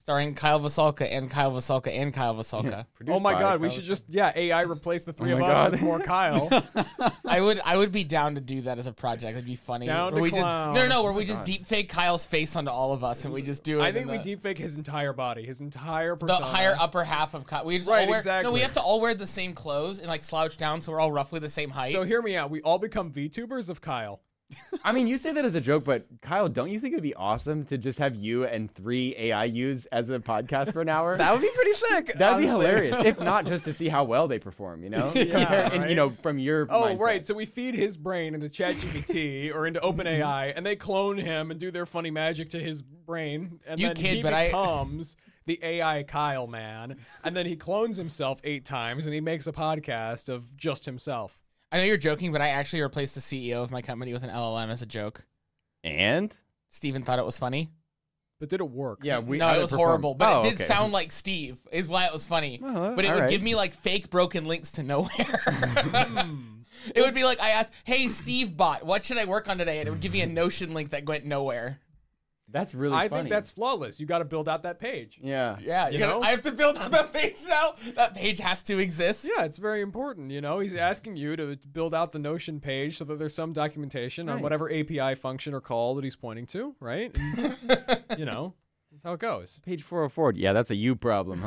Starring Kyle Vasulka and Kyle Vasulka and Kyle Vasulka. Oh my God, we should just AI replace the three of us with more Kyle. I would be down to do that as a project. It'd be funny. Down where to clown. where we just deep fake Kyle's face onto all of us and we just do it. I think we deep fake his entire body, his entire persona. The higher upper half of Kyle. We just Right, all wear, exactly. No, we have to all wear the same clothes and like slouch down so we're all roughly the same height. So hear me out. We all become VTubers of Kyle. I mean, you say that as a joke, but Kyle, don't you think it'd be awesome to just have you and 3 AIUs as a podcast for an hour? That would be pretty sick. That'd be honestly. hilarious. If not, just to see how well they perform, you know? Yeah, And, right? you know, from your Oh, mindset. right. So we feed his brain into ChatGPT or into OpenAI, and they clone him and do their funny magic to his brain, and You then kid, he but I- becomes the AI Kyle man, and then he clones himself 8 times, and he makes a podcast of just himself. I know you're joking, but I actually replaced the CEO of my company with an LLM as a joke. And? Steven thought it was funny. But did it work? Yeah, No, how it did was perform? horrible, but Oh, it did okay. sound like Steve, is why it was funny. Well, but it all would right. give me like fake broken links to nowhere. It would be like I asked, "Hey Steve bot, what should I work on today?" And it would give me a Notion link that went nowhere. That's really I funny. think that's flawless. You got to build out that page. Yeah. Yeah, You know? I have to build out that page now. That page has to exist. Yeah, it's very important. You know, he's asking you to build out the Notion page so that there's some documentation on Right. whatever API function or call that he's pointing to, right? And, you know, that's how it goes. Page 404. Yeah, that's a you problem,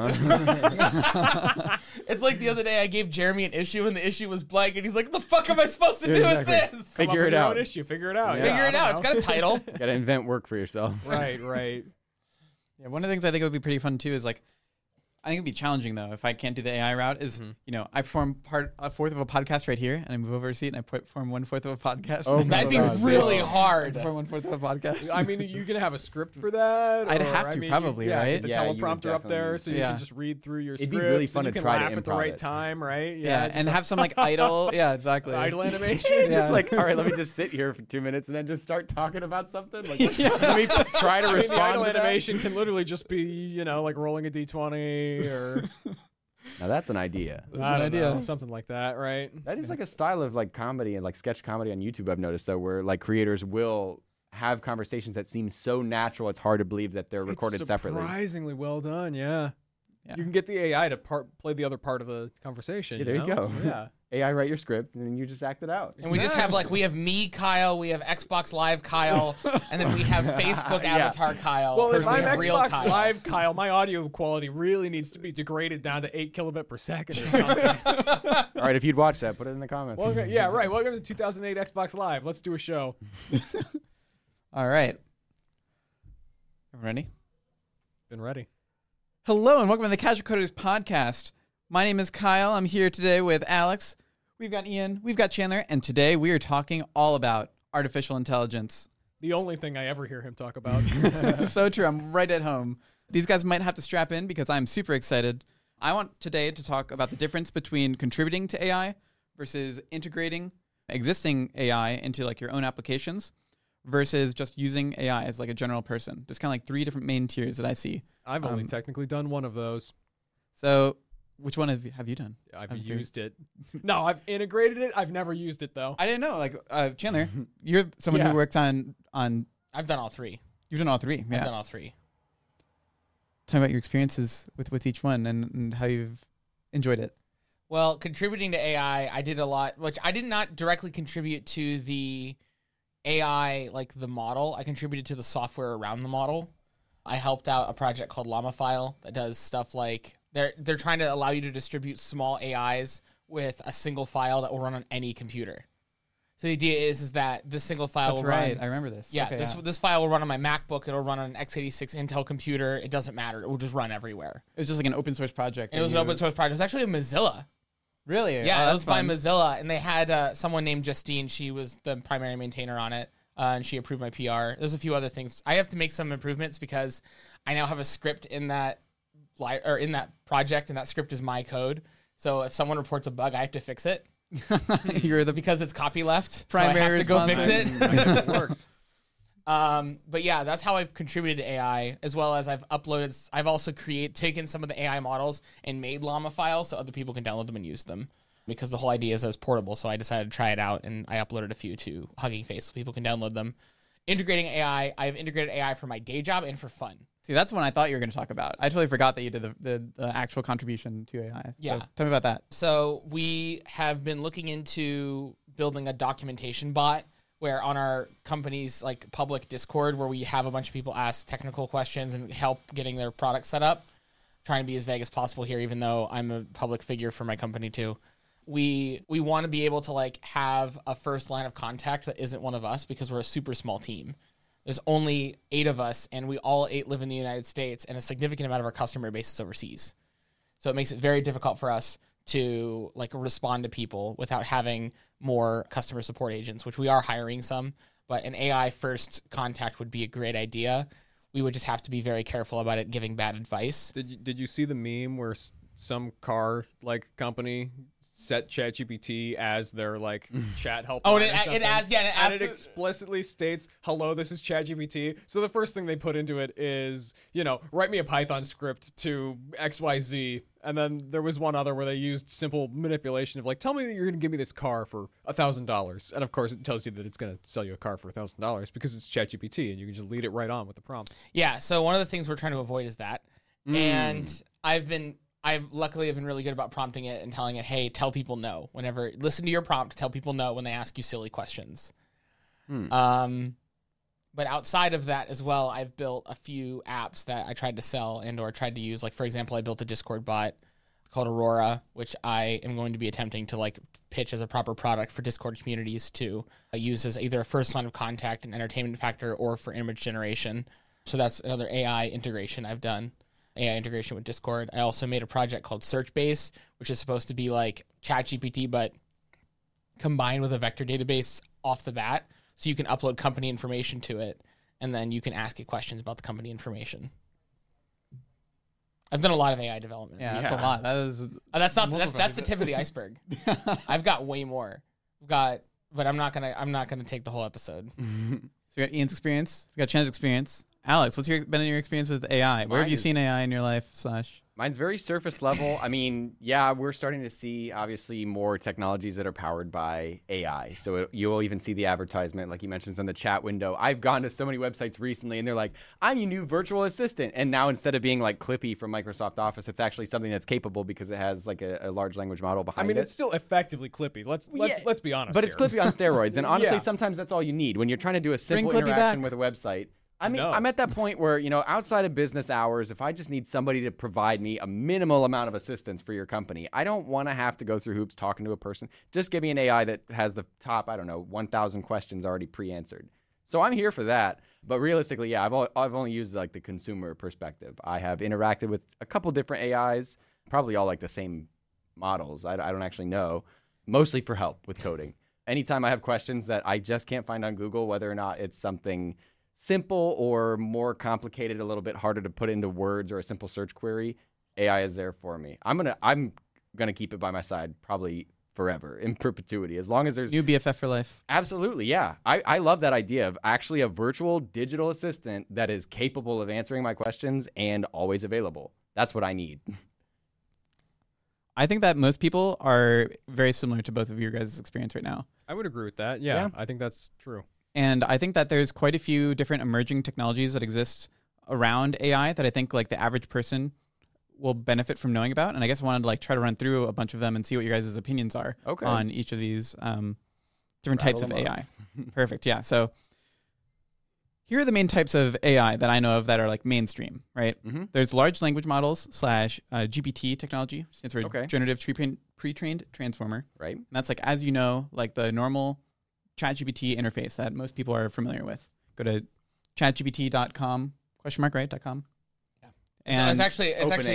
huh? It's like the other day I gave Jeremy an issue and the issue was blank and he's like, "What the fuck am I supposed to do Exactly. with this?" Come up Figure with it your own out. issue. Figure it out. Yeah. Figure I it don't out. It's know. got a title. Gotta invent work for yourself. Right, right. Yeah, one of the things I think would be pretty fun too is like, I think it'd be challenging though if I can't do the AI route. Is you know I perform a fourth of a podcast right here, and I move over a seat and I perform 1/4 of a podcast. Oh and my That'd be God. really I hard. perform 1/4 of a podcast. I mean, you can have a script for that. I'd or, have I to mean, probably, yeah, right? Get the Yeah, you would teleprompter up there definitely- so you Yeah. can just read through your It'd scripts. be really and fun you to can try to laugh at the improv right it. time, right? Yeah, just and a have some like idle. Yeah, exactly. idle animation. Just Yeah. like, all right, let me just sit here for 2 minutes and then just start talking about something. Like, let me try to I mean, the respond idle to that. animation can literally just be, you know, like rolling a d20 or Now that's an idea. That's I an don't idea. know, something like that, right? That is like a style of like comedy and like sketch comedy on YouTube I've noticed though, where like creators will have conversations that seem so natural it's hard to believe that they're recorded It's separately. surprisingly well done, yeah. Yeah. You can get the AI to play the other part of the conversation. Yeah, there you know? go. Yeah. AI write your script and then you just act it out. And we just have like, we have me, Kyle, we have Xbox Live Kyle, and then we have Facebook Yeah. avatar Kyle. Well, if versus I'm real Xbox Kyle. Live, Kyle, my audio quality really needs to be degraded down to 8 kilobit per second or something. All right, if you'd watch that, put it in the comments. Welcome, yeah, right. Welcome to 2008 Xbox Live. Let's do a show. All right. Everyone ready? Been ready. Hello and welcome to the Casual Coders podcast. My name is Kyle. I'm here today with Alex. We've got Ian. We've got Chandler. And today we are talking all about artificial intelligence. The only thing I ever hear him talk about. So true. I'm right at home. These guys might have to strap in because I'm super excited. I want today to talk about the difference between contributing to AI versus integrating existing AI into like your own applications versus just using AI as like a general person. There's kind of like three different main tiers that I see. I've only technically done one of those. So which one have you done? I've I'm used it. No, I've integrated it. I've never used it, though. I didn't know. Like Chandler, you're someone Yeah. who works on. I've done all three. You've done all three. Yeah. I've done all three. Tell me about your experiences with each one and how you've enjoyed it. Well, contributing to AI, I did a lot, which I did not directly contribute to the AI, like the model. I contributed to the software around the model. I helped out a project called LlamaFile that does stuff like they're trying to allow you to distribute small AIs with a single file that will run on any computer. So the idea is that this single file That's will right. run. I remember this. Yeah, Okay, this file will run on my MacBook. It'll run on an x86 Intel computer. It doesn't matter. It will just run everywhere. It was just like an open source project. And it was an open source project. It was actually a Mozilla. Really? Yeah, Oh, it was that's fun. by Mozilla, and they had someone named Justine. She was the primary maintainer on it, and she approved my PR. There's a few other things. I have to make some improvements because I now have a script in that in that project, and that script is my code. So if someone reports a bug, I have to fix it You're the because it's copyleft. Primary so I have to go fix responsible. it. I guess it works. But yeah, that's how I've contributed to AI, as well as I've uploaded. I've also taken some of the AI models and made llama files so other people can download them and use them. Because the whole idea is that it's portable, so I decided to try it out, and I uploaded a few to Hugging Face so people can download them. Integrating AI, I've integrated AI for my day job and for fun. See, that's one I thought you were going to talk about. I totally forgot that you did the actual contribution to AI. Yeah. So tell me about that. So we have been looking into building a documentation bot where on our company's like public Discord, where we have a bunch of people ask technical questions and help getting their product set up. Trying to be as vague as possible here, even though I'm a public figure for my company too. We want to be able to like have a first line of contact that isn't one of us, because we're a super small team. There's only 8 of us, and we all 8 live in the United States, and a significant amount of our customer base is overseas. So it makes it very difficult for us to like respond to people without having more customer support agents, which we are hiring some, but an AI first contact would be a great idea. We would just have to be very careful about it giving bad advice. Did you see the meme where some car like company set ChatGPT as their like chat help? Oh, line and or something? and it explicitly states, "Hello, this is ChatGPT." So the first thing they put into it is, write me a Python script to XYZ. And then there was one other where they used simple manipulation of like, tell me that you're going to give me this car for $1,000. And of course it tells you that it's going to sell you a car for $1,000 because it's ChatGPT and you can just lead it right on with the prompts. Yeah. So one of the things we're trying to avoid is that. And I've luckily been really good about prompting it and telling it, hey, tell people no. Listen to your prompt, tell people no when they ask you silly questions. But outside of that as well, I've built a few apps that I tried to sell and or tried to use. Like, for example, I built a Discord bot called Aurora, which I am going to be attempting to like pitch as a proper product for Discord communities to use as either a first line of contact, an entertainment factor, or for image generation. So that's another AI integration I've done, AI integration with Discord. I also made a project called Searchbase, which is supposed to be like ChatGPT, but combined with a vector database off the bat. So you can upload company information to it, and then you can ask it questions about the company information. I've done a lot of AI development. Yeah, that's a lot. That's the tip of the iceberg. I've got way more. But I'm not gonna take the whole episode. So we got Ian's experience, we got Chan's experience. Alex, what's been your experience with AI? Where have you seen AI in your life? Mine's very surface level. I mean, yeah, we're starting to see obviously more technologies that are powered by AI. So you'll even see the advertisement, like you mentioned, in the chat window. I've gone to so many websites recently, and they're like, "I'm your new virtual assistant." And now instead of being like Clippy from Microsoft Office, it's actually something that's capable because it has like a large language model behind it. I mean, it's still effectively Clippy. Let's be honest. But it's Clippy on steroids, and honestly, sometimes that's all you need when you're trying to do a simple interaction with a website. I mean, I'm at that point where, outside of business hours, if I just need somebody to provide me a minimal amount of assistance for your company, I don't want to have to go through hoops talking to a person. Just give me an AI that has the top, 1,000 questions already pre-answered. So I'm here for that. But realistically, yeah, I've only used like the consumer perspective. I have interacted with a couple different AIs, probably all like the same models. I don't actually know, mostly for help with coding. Anytime I have questions that I just can't find on Google, whether or not it's something simple or more complicated, a little bit harder to put into words or a simple search query, AI is there for me. I'm gonna keep it by my side probably forever, in perpetuity, as long as there's new BFF for life. Absolutely, yeah. I love that idea of actually a virtual digital assistant that is capable of answering my questions and always available. That's what I need. I think that most people are very similar to both of your guys' experience right now. I would agree with that. Yeah. I think that's true. And I think that there's quite a few different emerging technologies that exist around AI that I think like the average person will benefit from knowing about. And I guess I wanted to like try to run through a bunch of them and see what your guys' opinions are on each of these different types of AI. Perfect. Yeah. So here are the main types of AI that I know of that are like mainstream, right? Mm-hmm. There's large language models / GPT technology, stands for generative pre-trained transformer. Right. And that's like, as you know, like the normal ChatGPT interface that most people are familiar with. Go to chatgpt.com, right? .com. Yeah. And it's actually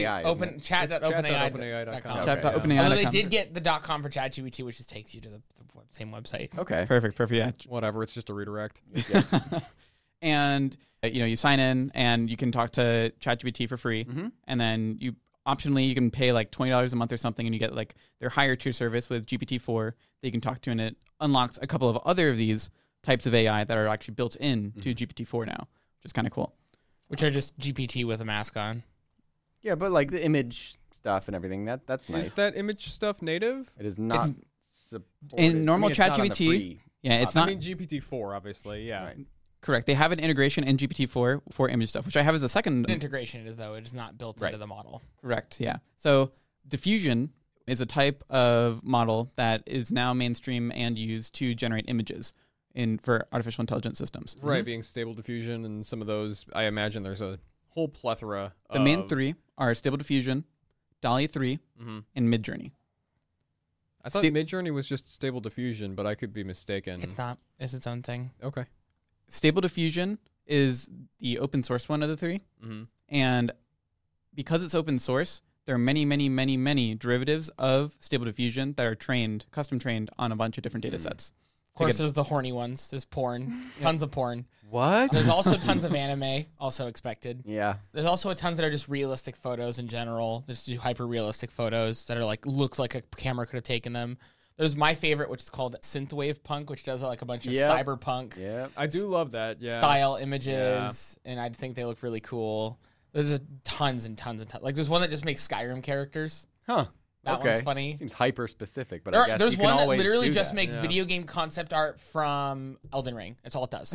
chat.openai.com. Chat.openai.com. Although they did get the .com for ChatGPT, which just takes you to the same website. Okay. Perfect. Yeah. Whatever. It's just a redirect. Yeah. And you sign in and you can talk to ChatGPT for free, and then you can pay like $20 a month or something, and you get like their higher tier service with GPT-4 that you can talk to, and it unlocks a couple of other of these types of AI that are actually built in to GPT-4 now, which is kind of cool. Which are just GPT with a mask on. Yeah, but like the image stuff and everything, that's nice. Is that image stuff native? It is not in normal ChatGPT. Yeah, it's not. I mean GPT-4, obviously. Yeah. Right. Correct. They have an integration in GPT-4 for image stuff, which I have as a second. Integration is, though. It is not built into the model. Correct, yeah. So diffusion is a type of model that is now mainstream and used to generate images for artificial intelligence systems. Right, being Stable Diffusion and some of those, I imagine there's a whole plethora. The main three are Stable Diffusion, DALL-E 3, and Midjourney. I thought Midjourney was just Stable Diffusion, but I could be mistaken. It's not. It's its own thing. Okay. Stable Diffusion is the open source one of the three. And because it's open source, there are many, many, many, many derivatives of Stable Diffusion that are custom trained on a bunch of different data sets. Of course, there's the horny ones. There's porn. Tons of porn. What? There's also tons of anime, also expected. Yeah. There's also tons that are just realistic photos in general. There's hyper realistic photos that are like look like a camera could have taken them. There's my favorite, which is called synthwave punk, which does like a bunch of cyberpunk. Yeah, I do love that. Yeah, style images, and I think they look really cool. There's tons and tons and tons. Like there's one that just makes Skyrim characters. Huh. That one's funny. Seems hyper specific, but I guess there's you can one that always literally do just that. makes video game concept art from Elden Ring. That's all it does.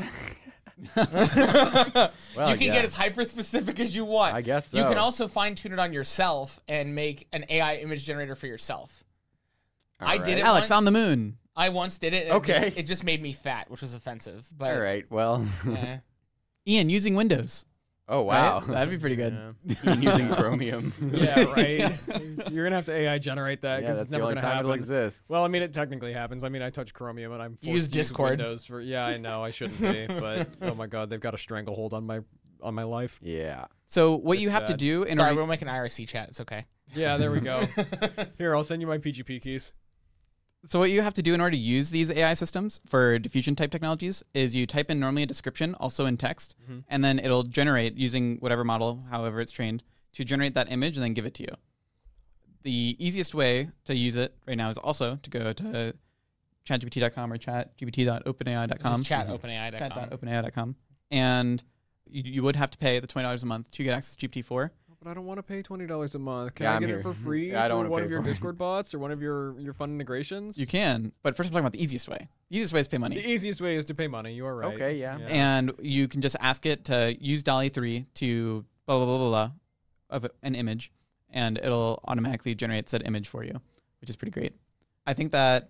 Well, you can get as hyper specific as you want. I guess so. You can also fine tune it on yourself and make an AI image generator for yourself. I did it Alex once. on the moon. I once did it. And Okay. It just made me fat, which was offensive. But All right. Well. eh. Ian, using Windows. Oh wow. Right? That'd be pretty good. Ian using Chromium. Yeah, right. You're gonna have to AI generate that Yeah, because that's it's the never only gonna time happen. it'll exist. Well, I mean, it technically happens. I mean, I touch Chromium and I'm forced Use to use Discord. Windows for. Yeah, I know I shouldn't be, but oh my god, they've got a stranglehold on my life. Yeah. So what you It's have to bad. do in Sorry, order, we'll make an IRC chat. It's okay. Yeah, there we go. Here, I'll send you my PGP keys. So what you have to do in order to use these AI systems for diffusion type technologies is you type in normally a description, also in text, and then it'll generate using whatever model, however it's trained, to generate that image and then give it to you. The easiest way to use it right now is also to go to chatgpt.com or chatgpt.openai.com. This is chat.openai.com. Chat.openai.com. And you would have to pay the $20 a month to get access to GPT-4. But I don't want to pay $20 a month. Can Yeah, I I'm get here. it for free Yeah, I don't for wanna one pay of your for it. Discord bots or one of your fun integrations? You can, but first I'm talking about the easiest way. The easiest way is pay money. The easiest way is to pay money. You are right. Okay, yeah. And you can just ask it to use DALL-E 3 to blah, blah, blah, blah, blah of an image, and it'll automatically generate said image for you, which is pretty great. I think that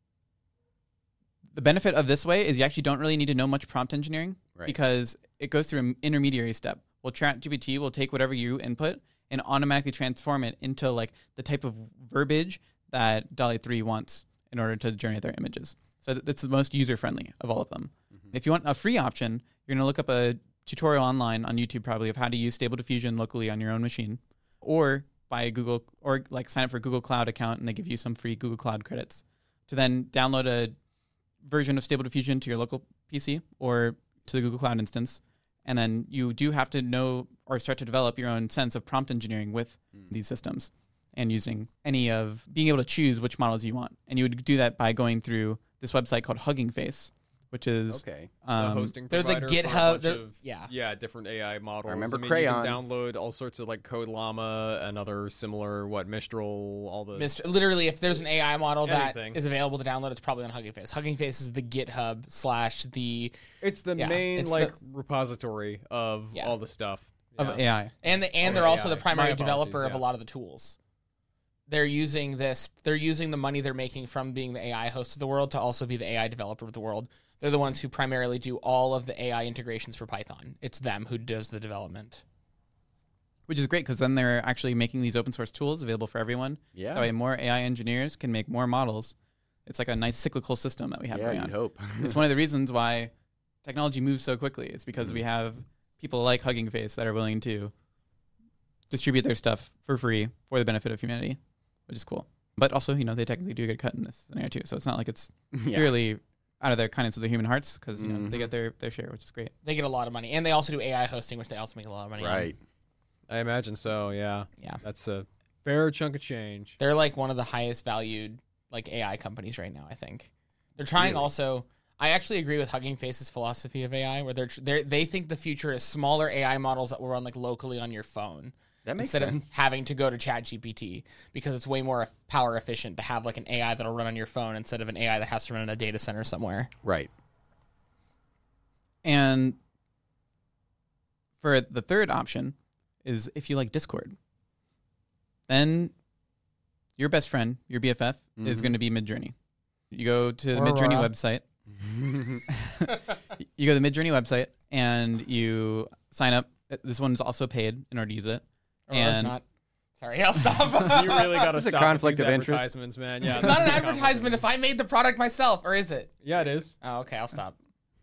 the benefit of this way is you actually don't really need to know much prompt engineering because it goes through an intermediary step. Well, ChatGPT will take whatever you input and automatically transform it into like the type of verbiage that DALL-E 3 wants in order to generate their images. So that's the most user-friendly of all of them. If you want a free option, you're going to look up a tutorial online on YouTube probably of how to use Stable Diffusion locally on your own machine, or buy a Google, or like sign up for a Google Cloud account and they give you some free Google Cloud credits to then download a version of Stable Diffusion to your local PC or to the Google Cloud instance. And then you do have to know or start to develop your own sense of prompt engineering with these systems and using being able to choose which models you want. And you would do that by going through this website called Hugging Face, which is The hosting They're the provider for a GitHub. bunch of, Yeah. different AI models. I remember You Crayon. can download all sorts of like Code Llama and other similar Mistral, all the Literally, if there's an AI model that Anything. is available to download, it's probably on Hugging Face. Hugging Face is the GitHub / the It's the main it's repository of all the stuff. of AI. and Or they're also AI. the primary My developer apologies, of a lot of the tools. They're using this. They're using the money they're making from being the AI host of the world to also be the AI developer of the world. They're the ones who primarily do all of the AI integrations for Python. It's them who does the development. Which is great because then they're actually making these open source tools available for everyone. Yeah. So more AI engineers can make more models. It's like a nice cyclical system that we have going Yeah, on. you'd hope. It's one of the reasons why technology moves so quickly. It's because we have people like Hugging Face that are willing to distribute their stuff for free for the benefit of humanity, which is cool. But also, they technically do get a cut in this scenario too. So it's not like it's purely out of their kindness of the human hearts because they get their share, which is great. They get a lot of money, and they also do AI hosting, which they also make a lot of money on. Right. I imagine so. Yeah. Yeah. That's a fair chunk of change. They're like one of the highest valued like AI companies right now, I think. They're trying also. I actually agree with Hugging Face's philosophy of AI, where they think the future is smaller AI models that will run like locally on your phone. That makes instead sense. of having to go to ChatGPT, because it's way more power efficient to have like an AI that'll run on your phone instead of an AI that has to run in a data center somewhere. Right. And for the third option is if you like Discord, then your best friend, your BFF, is going to be Midjourney. You go to the Midjourney website. You go to the Midjourney website and you sign up. This one's also paid in order to use it. And not. Sorry, I'll stop. You really got to stop. A conflict with of these interest, advertisements, man. Yeah, it's not an advertisement if I made the product myself, or is it? Yeah, it is. Oh, okay, I'll stop.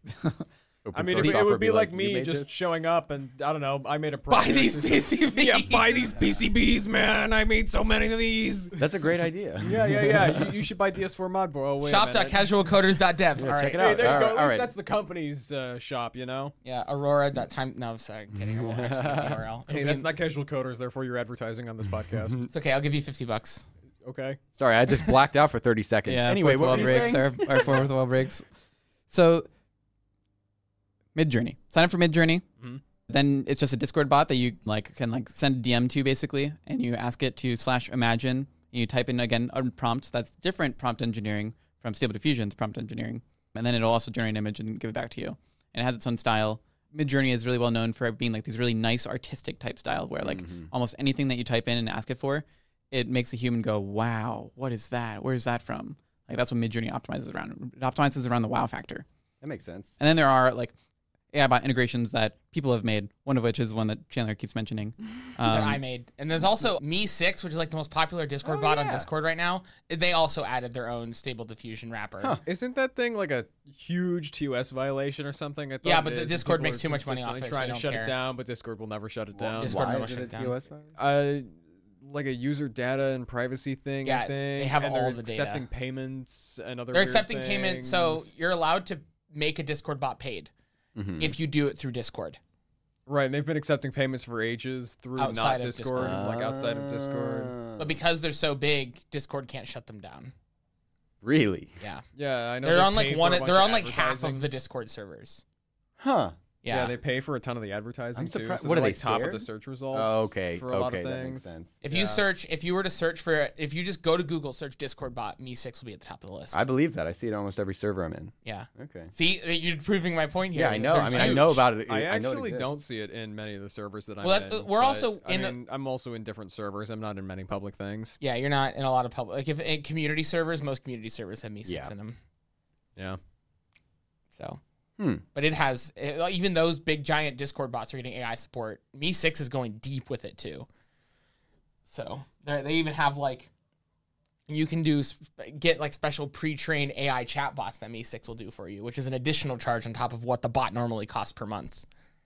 I mean, it would be like me just showing up and, I don't know, I made a product. Buy these PCBs. Yeah, buy these PCBs, man. I made so many of these. That's a great idea. Yeah. You should buy DS4 mod, bro. Shop.casualcoders.dev. Yeah, all right. check it out. Hey, there you go. At least All right. that's the company's shop, you know? Yeah, Aurora.time. No, sorry. I'm kidding. I won't actually give the URL. Hey, that's not Casual Coders, therefore you're advertising on this podcast. It's okay. I'll give you $50. Okay. Sorry, I just blacked out for 30 seconds. Yeah, anyway, what were you saying? Our fourth wall breaks. So, Midjourney. Sign up for Midjourney. Mm-hmm. Then it's just a Discord bot that you can send a DM to basically, and you ask it to /imagine. And you type in again a prompt that's different prompt engineering from Stable Diffusion's prompt engineering, and then it'll also generate an image and give it back to you. And it has its own style. Midjourney is really well known for being like these really nice artistic type style where like almost anything that you type in and ask it for, it makes a human go, wow, what is that? Where is that from? Like that's what Midjourney optimizes around. It optimizes around the wow factor. That makes sense. And then there are like AI bot integrations that people have made, one of which is one that Chandler keeps mentioning. That I made. And there's also Me6, which is like the most popular Discord bot on Discord right now. They also added their own Stable Diffusion wrapper. Huh. Isn't that thing like a huge TOS violation or something? Yeah, but the Discord makes too much money off it, trying so to shut it down, but Discord will never shut it down. Discord Why never is shut it it a down. TOS file? Like a user data and privacy thing, Yeah, I think. they have and all they're the data. accepting payments and other They're weird accepting payments, so things. you're allowed to make a Discord bot paid if you do it through Discord. Right, and they've been accepting payments for ages through Outside not of Discord, Discord. like outside of Discord. But because they're so big, Discord can't shut them down. Really? Yeah. Yeah, I know. They're they on pay like for one. a bunch They're of on like half advertising. of the Discord servers. Huh. Yeah. Yeah, they pay for a ton of the advertising I'm too. surprised- So what they're, are they, like top of scared? the search results? Oh, okay. For a lot of Okay, that things. makes sense. If you were to search for, if you just go to Google, search Discord bot, Me6 will be at the top of the list. I believe that. I see it on almost every server I'm in. Yeah. Okay. See, you're proving my point here. Yeah, I know. They're I mean, I huge. know about it. I know it actually exists. don't see it in many of the servers that I'm Well, in. we're but, also I in mean, I'm also in different servers. I'm not in many public things. Yeah, you're not in a lot of public. Like if in community servers, most community servers have Me6 Yeah. in them. Yeah. So. But it has, even those big giant Discord bots are getting AI support. Me6 is going deep with it too. So they even have like, you can get like special pre-trained AI chat bots that Me6 will do for you, which is an additional charge on top of what the bot normally costs per month.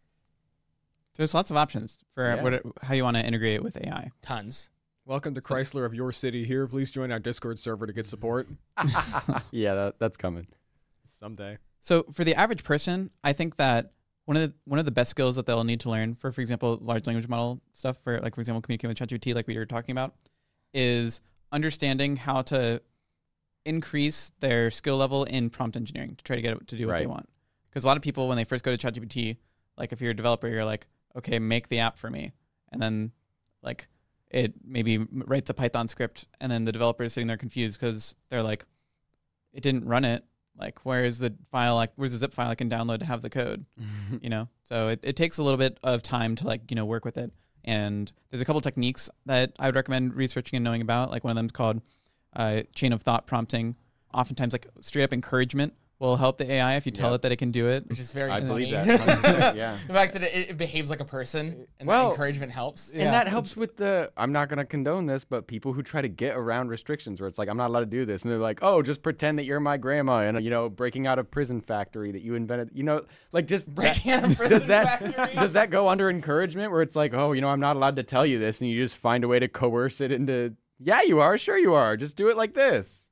So there's lots of options for how you want to integrate it with AI. Tons. Welcome to Chrysler of your city here. Please join our Discord server to get support. Yeah, that's coming. Someday. So for the average person, I think that one of the best skills that they'll need to learn for example, large language model stuff for example, communicating with ChatGPT, like we were talking about, is understanding how to increase their skill level in prompt engineering to try to get it to do what they want. Because a lot of people, when they first go to ChatGPT, like if you're a developer, you're like, okay, make the app for me. And then like it maybe writes a Python script and then the developer is sitting there confused because they're like, it didn't run it. Like, where's the file? Like, where's the zip file I can download to have the code? So it takes a little bit of time to work with it. And there's a couple techniques that I would recommend researching and knowing about. Like one of them is called chain of thought prompting. Oftentimes, like straight up encouragement will help the AI if you tell it that it can do it. Which is very I funny. believe that. 100%, yeah. The fact that it behaves like a person and Well, that encouragement helps. And that helps with I'm not going to condone this, but people who try to get around restrictions where it's like, I'm not allowed to do this. And they're like, oh, just pretend that you're my grandma and, breaking out a prison factory that you invented, like just Breaking out a prison factory. Does that go under encouragement where it's like, oh, I'm not allowed to tell you this. And you just find a way to coerce it into, yeah, you are. Sure you are. Just do it like this.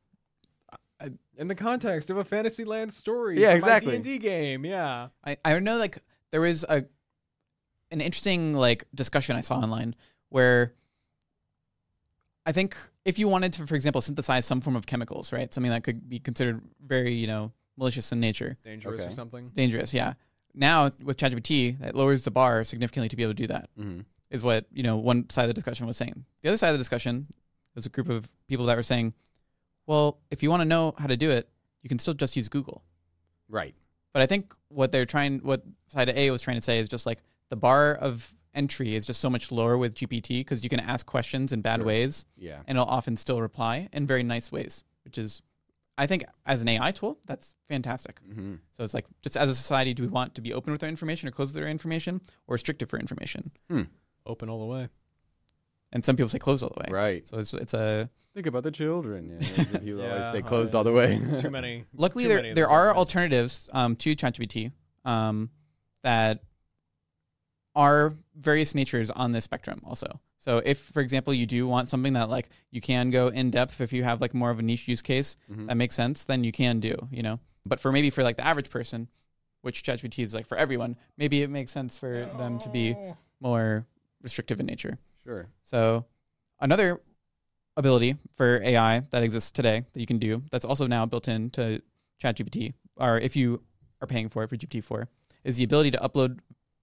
In the context of a Fantasyland story. Yeah, from exactly. My D&D game, yeah. I know there was an interesting discussion I saw online where I think if you wanted to, for example, synthesize some form of chemicals, right? Something that could be considered very, malicious in nature. Dangerous or Okay. something. Dangerous, yeah. Now with ChatGPT, that lowers the bar significantly to be able to do that. Is what, one side of the discussion was saying. The other side of the discussion was a group of people that were saying, well, if you want to know how to do it, you can still just use Google. Right. But I think what side A was trying to say is just like the bar of entry is just so much lower with GPT because you can ask questions in bad ways. Yeah. And it'll often still reply in very nice ways, which is, I think, as an AI tool, that's fantastic. Mm-hmm. So it's like, just as a society, do we want to be open with our information or closed with our information or restrictive for information? Open all the way. And some people say closed all the way. Right. So it's a... Think about the children. Yeah, people always say closed all the way. Too many. Luckily, there are alternatives to ChatGPT that are various natures on this spectrum also. So if, for example, you do want something that like you can go in depth if you have like more of a niche use case that makes sense, then you can do, you know. But for like the average person, which ChatGPT is like for everyone, maybe it makes sense for them to be more restrictive in nature. Sure. So another ability for AI that exists today that you can do that's also now built into ChatGPT, or if you are paying for it for GPT-4, is the ability to upload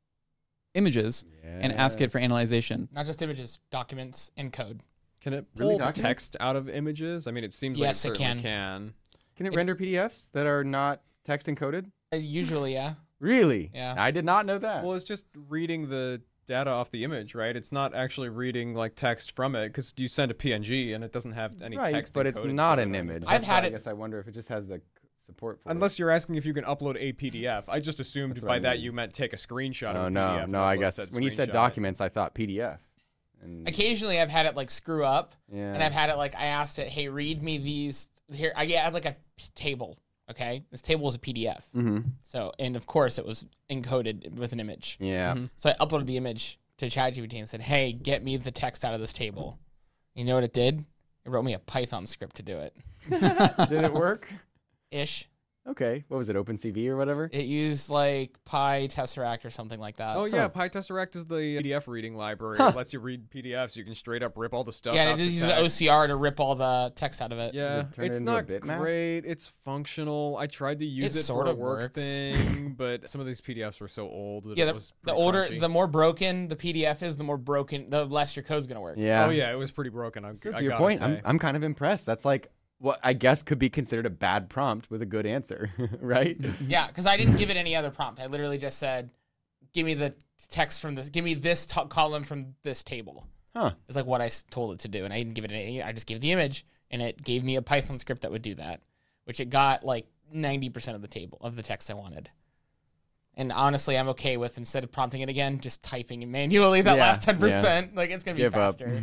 images and ask it for analyzation. Not just images, documents, and code. Can it pull text out of images? I mean, it seems like it certainly can. Can it render PDFs that are not text encoded? Usually, yeah. Really? Yeah. I did not know that. Well, it's just reading the data off the image, right? It's not actually reading like text from it because you send a PNG and it doesn't have any text. But it's not an image. I've had it. I guess I wonder if it just has the support for Unless you're asking if you can upload a PDF. I just assumed by that you meant take a screenshot of a PDF. No, I guess when you said documents, I thought PDF. And occasionally I've had it like screw up, and I've had it like I asked it, hey, read me these. Here, I had like a table. Okay, this table was a PDF. So, and of course, it was encoded with an image. Yeah. So I uploaded the image to ChatGPT and said, "Hey, get me the text out of this table." You know what it did? It wrote me a Python script to do it. Did it work? Ish. Okay. What was it? OpenCV or whatever? It used like PyTesseract or something like that. Oh yeah, PyTesseract is the PDF reading library. It lets you read PDFs. You can straight up rip all the stuff. Yeah, out it just uses OCR to rip all the text out of it. Yeah, it's not great. It's functional. I tried to use it for a work thing, but some of these PDFs were so old that it was the more broken the PDF is, the less your code's gonna work. Yeah. Oh yeah, it was pretty broken. To your point, I'm kind of impressed. That's like what I guess could be considered a bad prompt with a good answer, right? Yeah, because I didn't give it any other prompt. I literally just said, give me the text from this, give me this column from this table. It's like what I told it to do. And I didn't give it any, I just gave the image, and it gave me a Python script that would do that, which it got like 90% of the table, of the text I wanted. And honestly, I'm okay with, instead of prompting it again, just typing it manually that last 10%. Yeah. Like, it's going to be faster.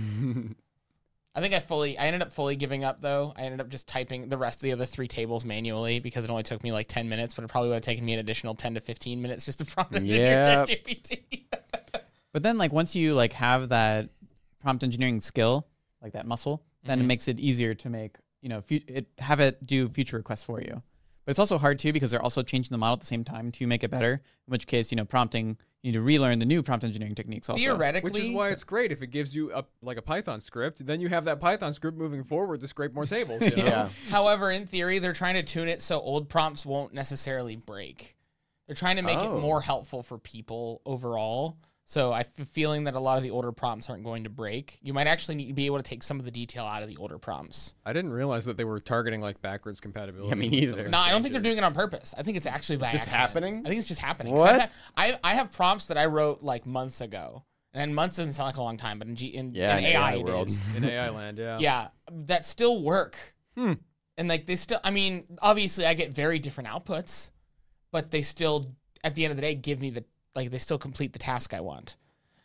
I think I ended up fully giving up, though. I ended up just typing the rest of the other 3 tables manually because it only took me like 10 minutes, but it probably would have taken me an additional 10 to 15 minutes just to prompt engineer ChatGPT. But then, like, once you like have that prompt engineering skill, like that muscle, then it makes it easier to make, have it do future requests for you. But it's also hard too because they're also changing the model at the same time to make it better. In which case, prompting, you need to relearn the new prompt engineering techniques also. Theoretically, which is why it's great if it gives you a Python script. Then you have that Python script moving forward to scrape more tables. You know? Yeah. However, in theory, they're trying to tune it so old prompts won't necessarily break. They're trying to make it more helpful for people overall. So I have a feeling that a lot of the older prompts aren't going to break. You might actually need to be able to take some of the detail out of the older prompts. I didn't realize that they were targeting like backwards compatibility. Yeah, me neither. No, I don't think they're doing it on purpose. I think it's actually by accident. Just happening? I think it's just happening. What? I have prompts that I wrote like months ago. And months doesn't sound like a long time, but in AI world. It is. In AI land, yeah. Yeah, that still work. And like they still, I mean, obviously I get very different outputs, but they still, at the end of the day, give me they still complete the task I want.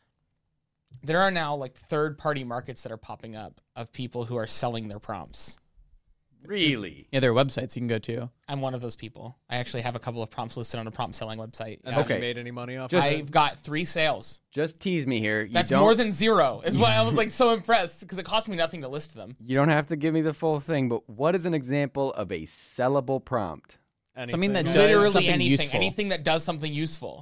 There are now like third-party markets that are popping up of people who are selling their prompts. Really? Yeah, there are websites you can go to. I'm one of those people. I actually have a couple of prompts listed on a prompt selling website. And have you made any money off? I've got 3 sales. Just tease me here. That's more than 0. Is why I was like so impressed because it cost me nothing to list them. You don't have to give me the full thing, but what is an example of a sellable prompt? Something that does literally something useful. Anything that does something useful.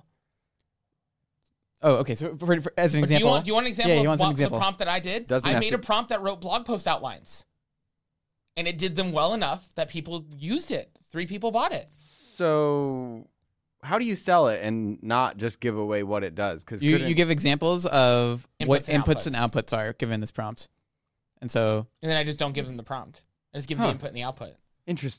Oh, okay. So for as an example, do you want an example of the prompt that I did? I made a prompt that wrote blog post outlines. And it did them well enough that people used it. 3 people bought it. So how do you sell it and not just give away what it does? Because you give examples of what inputs and outputs are given this prompt. And then I just don't give them the prompt. I just give them the input and the output. Interesting.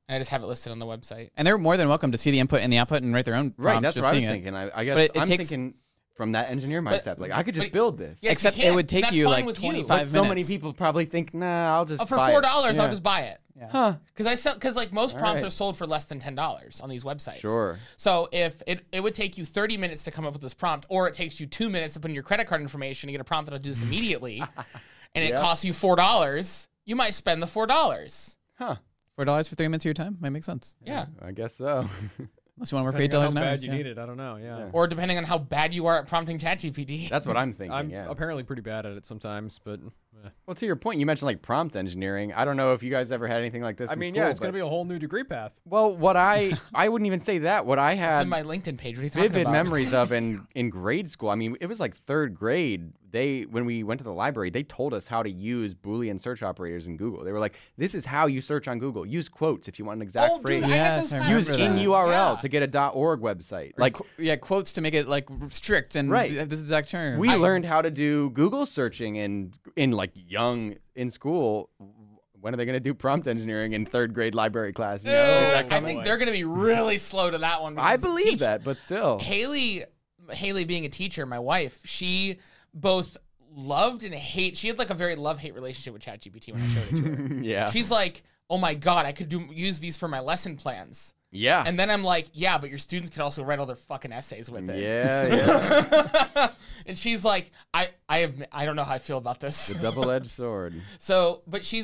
And I just have it listed on the website. And they're more than welcome to see the input and the output and write their own prompts. Right, that's just what I was seeing thinking. I guess I'm thinking from that engineer mindset. Like, I could just build this. Yes, except it would take you like 25 minutes. So many people probably think, nah, I'll just for buy $4, it. I'll just buy it. Yeah. Huh. Because like most prompts right. are sold for less than $10 on these websites. Sure. So if it would take you 30 minutes to come up with this prompt, or it takes you 2 minutes to put in your credit card information to get a prompt that'll do this immediately, and it costs you $4, you might spend the $4. Huh. $4 for 3 minutes of your time might make sense. Yeah. I guess so. Unless you want to work for Depending on $8 an how hour. bad you need it, I don't know. Yeah. Or depending on how bad you are at prompting ChatGPT. That's what I'm thinking. I'm yeah. apparently pretty bad at it sometimes, but Well, to your point, you mentioned like prompt engineering. I don't know if you guys ever had anything like this. I in mean, school, yeah, it's but- going to be a whole new degree path. Well, what I wouldn't even say that. What I It's had in my LinkedIn page. What are you talking vivid about? memories of in grade school. I mean, it was like third grade. When we went to the library, they told us how to use Boolean search operators in Google. They were like, "This is how you search on Google. Use quotes if you want an exact Oh, phrase. dude, I had those Yes, I classes Use remember in that. URL Yeah. to get a .org website." Like quotes to make it like strict and Right. this exact term. we learned how to do Google searching in like in school. When are they going to do prompt engineering in third grade library class? You know, is that I coming? think they're going to be really slow to that one. I because believe that, but still. Haley being a teacher, my wife, she both loved and she had like a very love-hate relationship with ChatGPT when I showed it to her. Yeah. She's like, oh my God, I could use these for my lesson plans. Yeah. And then I'm like, yeah, but your students can also write all their fucking essays with it. Yeah. And she's like, I don't know how I feel about this. The double-edged sword. So,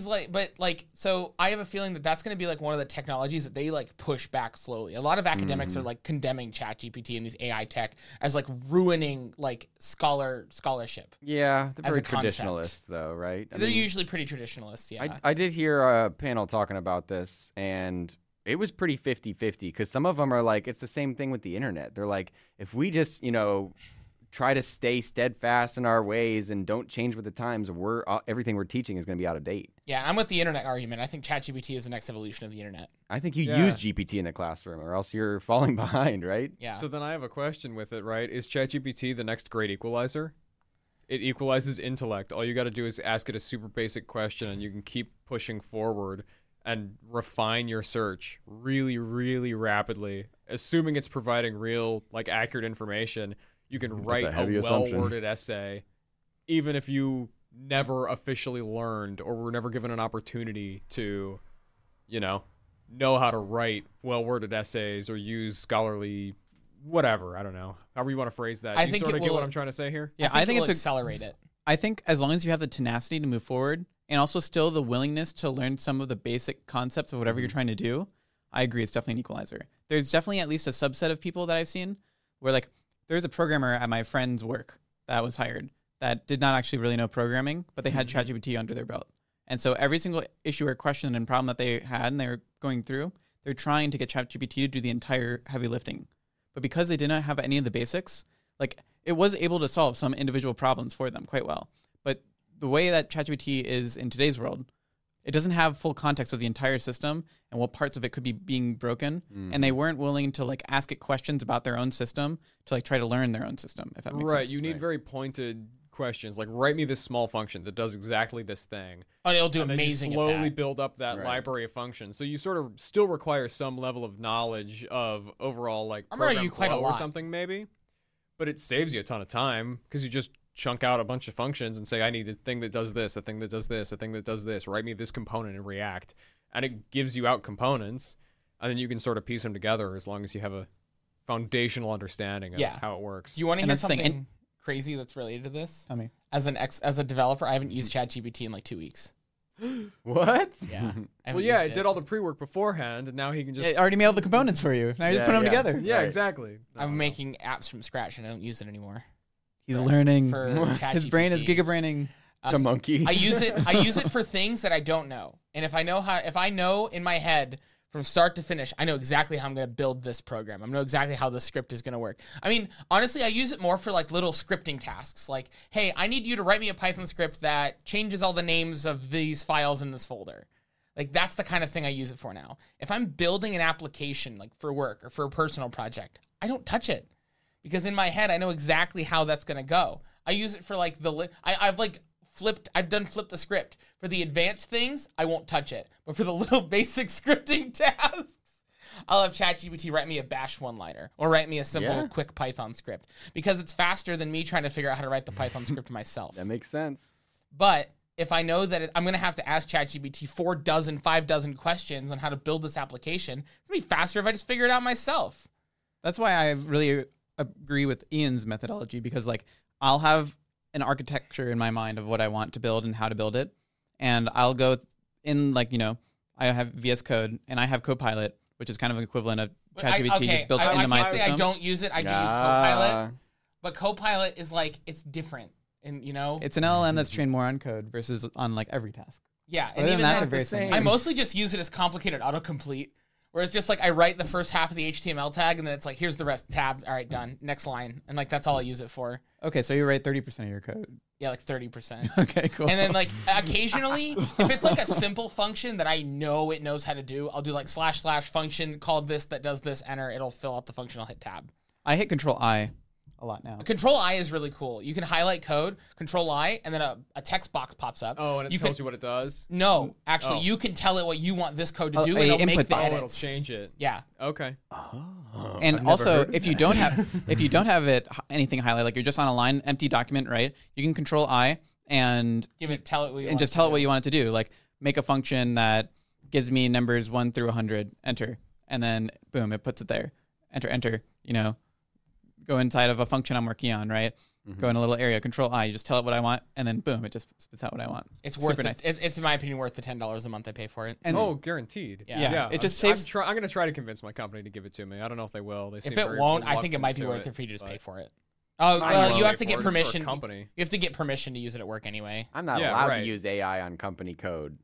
so I have a feeling that that's going to be like one of the technologies that they like push back slowly. A lot of academics are like condemning ChatGPT and these AI tech as like ruining like scholarship. Yeah, they're As very a concept. traditionalist, though, right? I They're mean, usually pretty traditionalists, yeah. I did hear a panel talking about this, and it was pretty 50-50 because some of them are like, it's the same thing with the internet. They're like, if we just, try to stay steadfast in our ways and don't change with the times, everything we're teaching is going to be out of date. Yeah, I'm with the internet argument. I think ChatGPT is the next evolution of the internet. I think you Yeah. use GPT in the classroom or else you're falling behind, right? Yeah. So then I have a question with it, right? Is ChatGPT the next great equalizer? It equalizes intellect. All you got to do is ask it a super basic question, and you can keep pushing forward and refine your search really, really rapidly. Assuming it's providing real, like, accurate information, you can write a heavy assumption. well-worded essay, even if you never officially learned or were never given an opportunity to, know how to write well-worded essays or use scholarly whatever. I don't know. However you want to phrase that. I You think sort it of get will- what I'm trying to say here? Yeah, I think it's it'll accelerate it. I think as long as you have the tenacity to move forward and also still the willingness to learn some of the basic concepts of whatever you're trying to do, I agree it's definitely an equalizer. There's definitely at least a subset of people that I've seen where like there's a programmer at my friend's work that was hired that did not actually really know programming, but they had ChatGPT under their belt. And so every single issue or question and problem that they had and they were going through, they're trying to get ChatGPT to do the entire heavy lifting. But because they did not have any of the basics, like it was able to solve some individual problems for them quite well. But the way that ChatGPT is in today's world, it doesn't have full context of the entire system and what parts of it could be being broken. And they weren't willing to like ask it questions about their own system to like try to learn their own system, if that makes Right. sense. You need very pointed questions, like write me this small function that does exactly this thing. Oh, it'll do And then amazing you slowly at that. build up that library of functions. So you sort of still require some level of knowledge of overall like I'm gonna program you quite a flow or lot. something maybe. But it saves you a ton of time because you just chunk out a bunch of functions and say, I need a thing that does this, a thing that does this, a thing that does this. Write me this component in React. And it gives you out components. And then you can sort of piece them together as long as you have a foundational understanding of how it works. You want to And hear that's the thing, something crazy that's related to this? Tell me. As a developer, I haven't used ChatGPT in like 2 weeks. What? Yeah. Well, yeah, it did all the pre-work beforehand, and now he can just... It already made all the components for you. Now you just Yeah, put them yeah. together. Yeah, Right. exactly. I'm making apps from scratch and I don't use it anymore. He's learning. For His brain is ChatGPT. gigabraining. The monkey. I use it for things that I don't know. And if I know in my head from start to finish, I know exactly how I'm going to build this program. I know exactly how the script is going to work. I mean, honestly, I use it more for like little scripting tasks. Like, hey, I need you to write me a Python script that changes all the names of these files in this folder. Like, that's the kind of thing I use it for now. If I'm building an application like for work or for a personal project, I don't touch it because in my head, I know exactly how that's going to go. I use it for like I've like done flipped the script. For the advanced things, I won't touch it. But for the little basic scripting tasks, I'll have ChatGPT write me a bash one-liner or write me a simple, quick Python script because it's faster than me trying to figure out how to write the Python script myself. That makes sense. But if I know that I'm going to have to ask ChatGPT 5 dozen questions on how to build this application, it's going to be faster if I just figure it out myself. That's why I really agree with Ian's methodology because, like, I'll have an architecture in my mind of what I want to build and how to build it. And I'll go in, like, I have VS Code and I have Copilot, which is kind of an equivalent of ChatGPT just built into my system. I don't use it. I do use Copilot. But Copilot is, like, it's different. And, it's an LLM that's trained more on code versus on, like, every task. Yeah. And even that, very same. I mostly just use it as complicated autocomplete. Where it's just like I write the first half of the HTML tag and then it's like, here's the rest, tab, all right, done, next line. And like, that's all I use it for. Okay, so you write 30% of your code. Yeah, like 30%. Okay, cool. And then like occasionally, if it's like a simple function that I know it knows how to do, I'll do like / function called this that does this, enter, it'll fill out the function, I'll hit tab. I hit Control-I a lot now. Control-I is really cool. You can highlight code, Control-I, and then a text box pops up. Oh, and it tells you what it does? No, actually, you can tell it what you want this code to do, and it'll make the edits. It'll change it. Yeah. Okay. Oh, and also, if you don't have it anything highlighted, like you're just on a line, empty document, right? You can Control-I and tell it what you want just tell it what you want it to do. Like make a function that gives me numbers 1 through 100, enter, and then boom, it puts it there. Enter. Go inside of a function I'm working on, right? Mm-hmm. Go in a little area, Control-I, you just tell it what I want, and then boom, it just spits out what I want. It's worth it. Nice. It's in my opinion worth the $10 a month I pay for it. And guaranteed. Yeah. It just saves. I'm going to try to convince my company to give it to me. I don't know if they will. They seem if it very won't, I think it might be worth it for you to just pay for it. Oh, well, you have to get permission. You have to get permission to use it at work anyway. I'm not allowed to use AI on company code.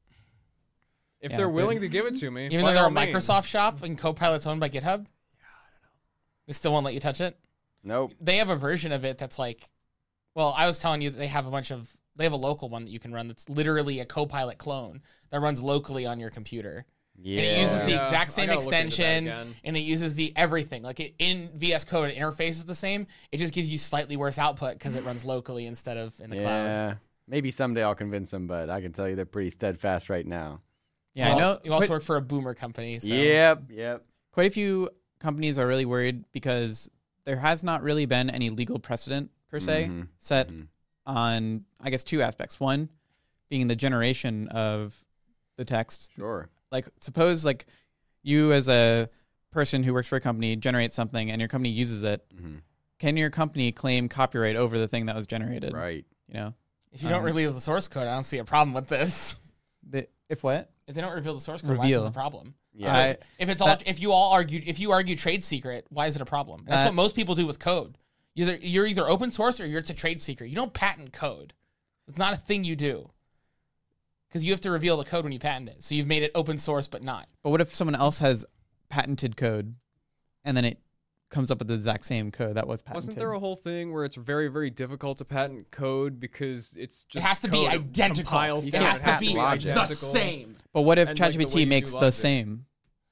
If they're willing to give it to me, even though they're a Microsoft shop and Copilot's owned by GitHub. Yeah, I don't know. They still won't let you touch it. Nope. They have a version of it that's like, well, I was telling you that they have a local one that you can run that's literally a Copilot clone that runs locally on your computer. Yeah. And it uses the exact same extension and it uses the everything. Like in VS Code, it interfaces the same. It just gives you slightly worse output because it runs locally instead of in the cloud. Yeah. Maybe someday I'll convince them, but I can tell you they're pretty steadfast right now. Yeah, I know. You also work for a boomer company. So. Yep. Quite a few companies are really worried because there has not really been any legal precedent, per se, set on, I guess, 2 aspects. One, being the generation of the text. Sure. Like, suppose, like, you as a person who works for a company generate something and your company uses it. Mm-hmm. Can your company claim copyright over the thing that was generated? Right. If you don't reveal the source code, I don't see a problem with this. If what? If they don't reveal the source code, why is this a problem? Yeah. If you argue trade secret, why is it a problem? That's what most people do with code. You're either open source or it's a trade secret. You don't patent code. It's not a thing you do. Because you have to reveal the code when you patent it. So you've made it open source, but not. But what if someone else has patented code and then it comes up with the exact same code that was patented? Wasn't there a whole thing where it's very, very difficult to patent code because it's just it has to be identical. It has to be the same. But what if ChatGPT makes the same?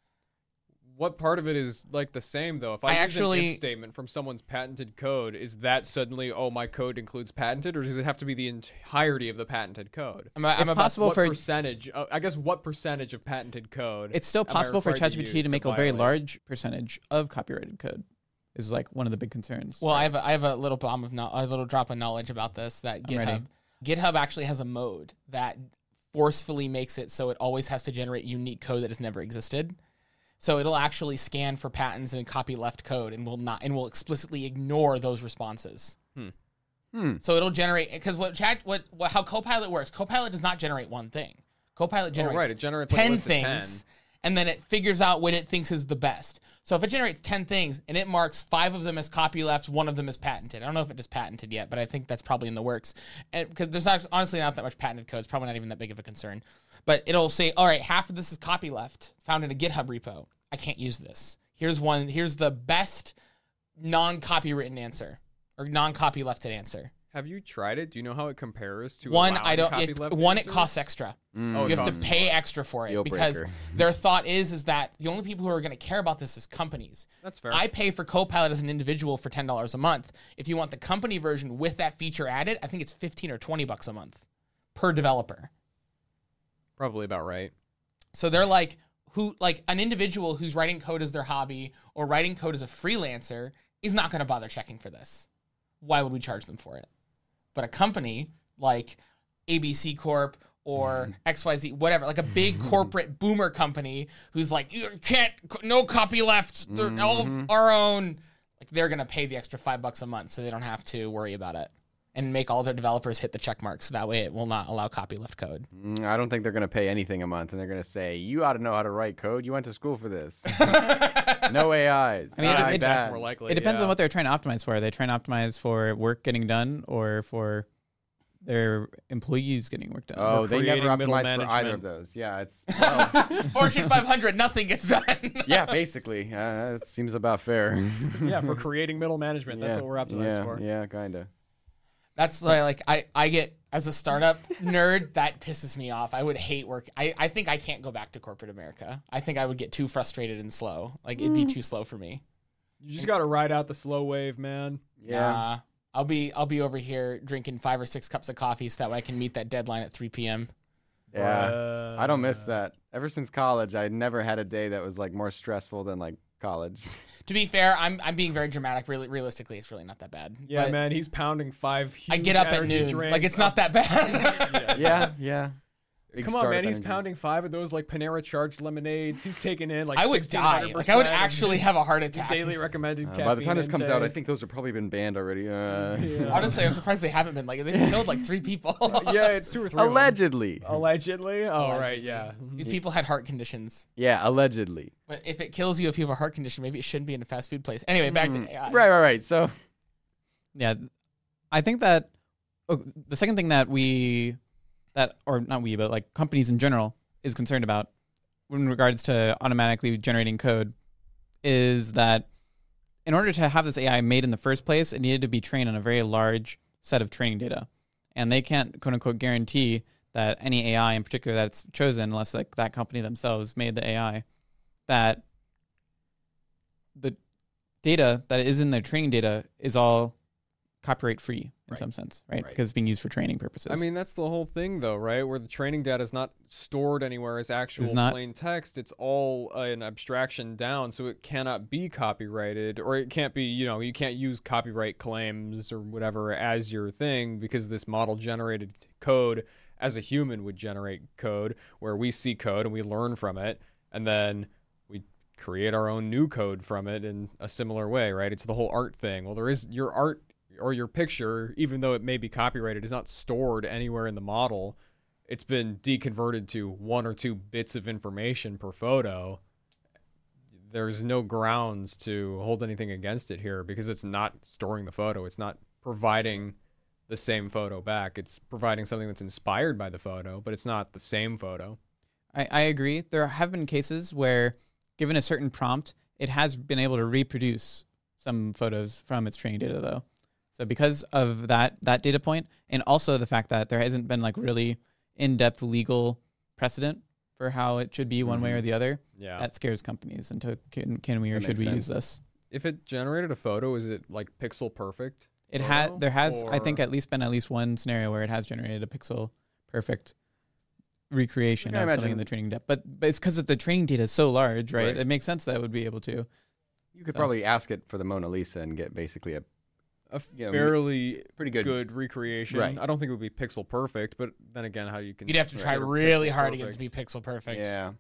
What part of it is like the same though? If I use an if statement from someone's patented code, is that suddenly my code includes patented, or does it have to be the entirety of the patented code? It's possible for percentage. I guess what percentage of patented code? It's still possible for ChatGPT to make a very large percentage of copyrighted code. Is like one of the big concerns. Well, I have a little drop of knowledge about this that GitHub actually has a mode that forcefully makes it so it always has to generate unique code that has never existed. So it'll actually scan for patents and copy left code and will explicitly ignore those responses. So it'll generate, because how Copilot works, Copilot does not generate one thing. Copilot generates, it generates 10 things, and then it figures out what it thinks is the best. So if it generates 10 things and it marks 5 of them as copy left, 1 of them is patented. I don't know if it is patented yet, but I think that's probably in the works. Because there's honestly not that much patented code. It's probably not even that big of a concern. But it'll say, all right, half of this is copy left, found in a GitHub repo. I can't use this. Here's the best non-copywritten answer or non-copy lefted answer. Have you tried it? Do you know how it compares to one? I don't. It costs extra. You have to pay extra for it because their thought is that the only people who are going to care about this is companies. That's fair. I pay for Copilot as an individual for $10 a month. If you want the company version with that feature added, I think it's $15 or $20 a month per developer. Probably about right. So they're like, an individual who's writing code as their hobby or writing code as a freelancer is not going to bother checking for this. Why would we charge them for it? But a company like ABC Corp or XYZ, whatever, like a big corporate boomer company who's like, you can't, no copy left, they're all our own. Like they're going to pay the extra $5 a month so they don't have to worry about it and make all their developers hit the check marks. So that way it will not allow copyleft code. I don't think they're going to pay anything a month and they're going to say, you ought to know how to write code. You went to school for this. No AIs. I mean, that's more likely. It depends on what they're trying to optimize for. Are they trying to optimize for work getting done or for their employees getting work done? Oh, they never optimize for either of those. Yeah, it's Fortune 500, nothing gets done. Yeah, basically. It seems about fair. Yeah, for creating middle management. That's what we're optimized for. Yeah, kind of. That's like I get, as a startup nerd, that pisses me off. I would hate work. I think I can't go back to corporate America. I think I would get too frustrated and slow. Like it'd be too slow for me. You just got to ride out the slow wave, man. Yeah. I'll be over here drinking 5 or 6 cups of coffee so that way I can meet that deadline at 3 p.m. Yeah. I don't miss that. Ever since college, I never had a day that was like more stressful than like college. To be fair, I'm being very dramatic. Really, realistically, it's really not that bad. Yeah, but man, he's pounding 5 huge I get up at noon. drinks. Like it's not that bad. Yeah. Come on, man. He's pounding 5 of those like Panera charged lemonades. He's taking in like I would die. Like I would actually have a heart attack. Daily recommended caffeine. By the time this comes intake. out, I think those have probably been banned already. Honestly, I'm surprised they haven't been. Like they killed like 3 people. Yeah, it's 2 or 3. Allegedly. Allegedly? Oh, Allegedly. right, yeah. These people had heart conditions. Yeah, allegedly. But if it kills you if you have a heart condition, maybe it shouldn't be in a fast food place. Anyway, back to AI. Right. So, yeah, I think that the second thing that or not we, but like companies in general is concerned about in regards to automatically generating code is that in order to have this AI made in the first place, it needed to be trained on a very large set of training data. And they can't, quote unquote, guarantee that any AI in particular that's chosen, unless like that company themselves made the AI, that the data that is in their training data is all copyright free in some sense, right? Because it's being used for training purposes. I mean, that's the whole thing, though, right? Where the training data is not stored anywhere as actual plain text. It's all an abstraction down, so it cannot be copyrighted, or it can't be, you can't use copyright claims or whatever as your thing because this model generated code as a human would generate code, where we see code and we learn from it, and then we create our own new code from it in a similar way, right? It's the whole art thing. Well, there is your art or your picture, even though it may be copyrighted, is not stored anywhere in the model. It's been deconverted to 1 or 2 bits of information per photo. There's no grounds to hold anything against it here because it's not storing the photo. It's not providing the same photo back. It's providing something that's inspired by the photo, but it's not the same photo. I agree. There have been cases where, given a certain prompt, it has been able to reproduce some photos from its training data, though. So because of that data point, and also the fact that there hasn't been like really in-depth legal precedent for how it should be one way or the other, that scares companies into can we or should we use this? If it generated a photo, is it like pixel perfect? There has I think been at least one scenario where it has generated a pixel perfect recreation of something in the training data. But it's because the training data is so large, right? It makes sense that it would be able to. You could probably ask it for the Mona Lisa and get basically a fairly pretty good recreation. Right. I don't think it would be pixel perfect, but then again, how you can... You'd have to try really hard to get it to be pixel perfect. Yeah.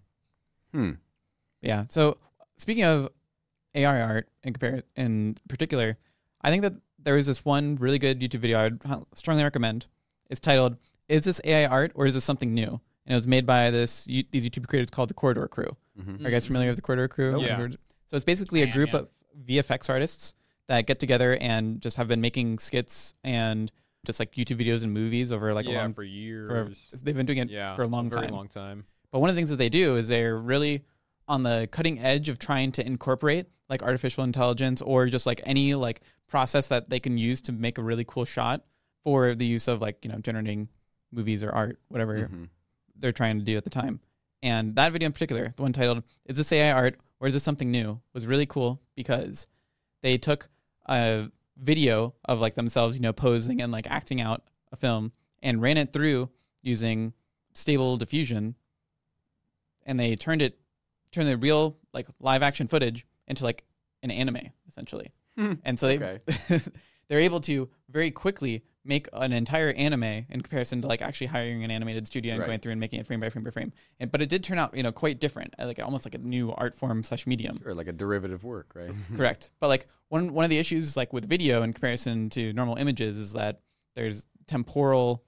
Yeah. So speaking of AI art in particular, I think that there is this one really good YouTube video I would strongly recommend. It's titled, "Is this AI art or is this something new?" And it was made by these YouTube creators called the Corridor Crew. Are you guys familiar with the Corridor Crew? Yeah. So it's basically a group of VFX artists that get together and just have been making skits and just like YouTube videos and movies over like for years. They've been doing it for a very long time. But one of the things that they do is they're really on the cutting edge of trying to incorporate like artificial intelligence or just like any like process that they can use to make a really cool shot for the use of like, generating movies or art, whatever they're trying to do at the time. And that video in particular, the one titled, "Is this AI art or is this something new?" was really cool because they took a video of like themselves, posing and like acting out a film and ran it through using Stable Diffusion. And they turned the real like live action footage into like an anime essentially. And so they're able to very quickly make an entire anime in comparison to like actually hiring an animated studio and going through and making it frame by frame by frame. But it did turn out, quite different, like almost like a new art form / medium. Sure, like a derivative work, right? Correct. But like one of the issues like with video in comparison to normal images is that there's temporal,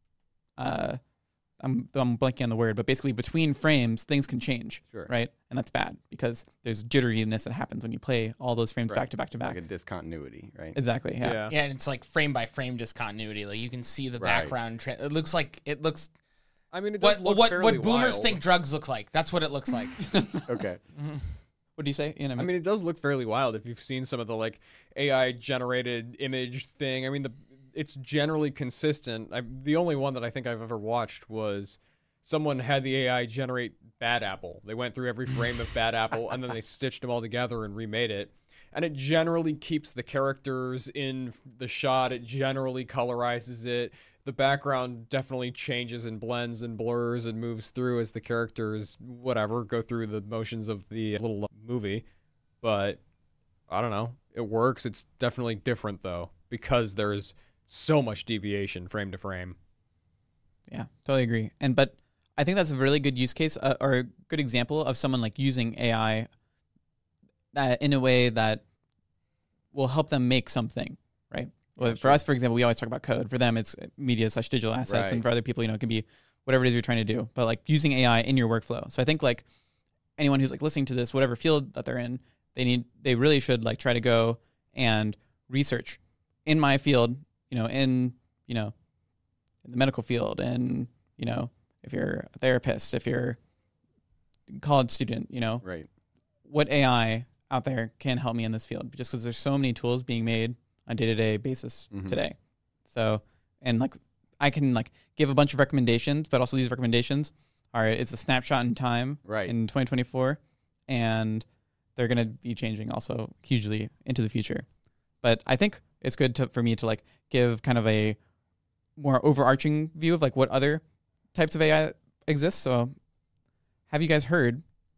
I'm blanking on the word, but basically between frames, things can change, right? And that's bad because there's jitteriness that happens when you play all those frames back to back to back. Like a discontinuity, right? Exactly, yeah. Yeah, and it's like frame by frame discontinuity. Like you can see the background. It looks. I mean, it does look what boomers wild. think drugs look like. That's what it looks like. Okay. What do you say? I mean, it does look fairly wild if you've seen some of the like AI generated image thing. I mean, it's generally consistent. The only one that I think I've ever watched was someone had the AI generate Bad Apple. They went through every frame of Bad Apple and then they stitched them all together and remade it. And it generally keeps the characters in the shot. It generally colorizes it. The background definitely changes and blends and blurs and moves through as the characters, go through the motions of the little movie. But I don't know. It works. It's definitely different though, because there's so much deviation frame to frame. Yeah, totally agree. But I think that's a really good use case or a good example of someone like using AI in a way that will help them make something, right? Well, for us, for example, we always talk about code. For them, it's media / digital assets. And for other people, it can be whatever it is you're trying to do. But like using AI in your workflow. So I think like anyone who's like listening to this, whatever field that they're in, they really should like try to go and research in my field, in the medical field, and if you're a therapist, if you're a college student, what AI out there can help me in this field, just because there's so many tools being made on a day-to-day basis today. So, and like I can like give a bunch of recommendations, but also these recommendations it's a snapshot in time in 2024, and they're going to be changing also hugely into the future. But I think it's good for me to like give kind of a more overarching view of like what other types of AI exist. So have you guys heard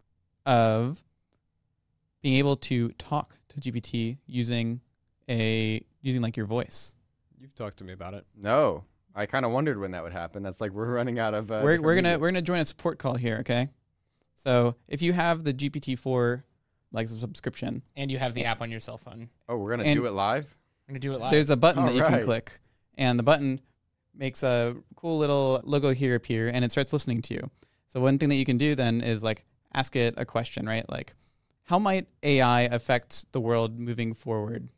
of being able to talk to GPT using like your voice? You've talked to me about it. No, I kind of wondered when that would happen. That's like we're running out of. We're gonna join a support call here, okay? So if you have the GPT-4 like subscription, and you have the app on your cell phone, we're gonna do it live. We're gonna do it live. There's a button that you can click, and the button makes a cool little logo here appear, and it starts listening to you. So one thing that you can do then is like ask it a question, right? Like, how might AI affect the world moving forward?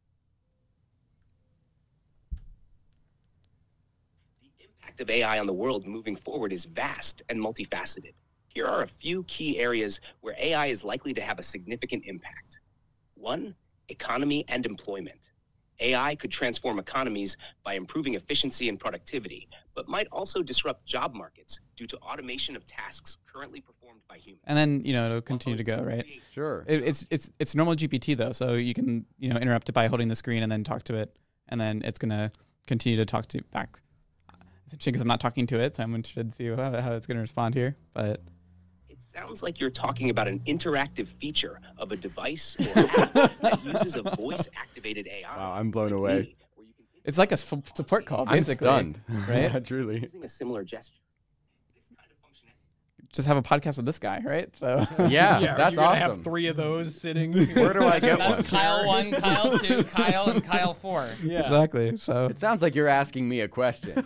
The impact of AI on the world moving forward is vast and multifaceted. Here are a few key areas where AI is likely to have a significant impact. 1, economy and employment. AI could transform economies by improving efficiency and productivity, but might also disrupt job markets due to automation of tasks currently performed by humans. And then, it'll continue to go, right? Sure. It's normal GPT though, so you can, interrupt it by holding the screen and then talk to it, and then it's going to continue to talk to back. It's interesting because I'm not talking to it, so I'm interested to see how it's going to respond here, but... It sounds like you're talking about an interactive feature of a device or app that uses a voice-activated AI. Wow, I'm blown away. It's like a support call, basically. I'm stunned. Right? Yeah, truly. Using a similar gesture. This kind of functionality. Just have a podcast with this guy, right? So yeah, that's you're awesome. Have 3 of those sitting. Where do I get one? That's Kyle 1, Kyle 2, Kyle, and Kyle 4. Yeah. Exactly. So it sounds like you're asking me a question.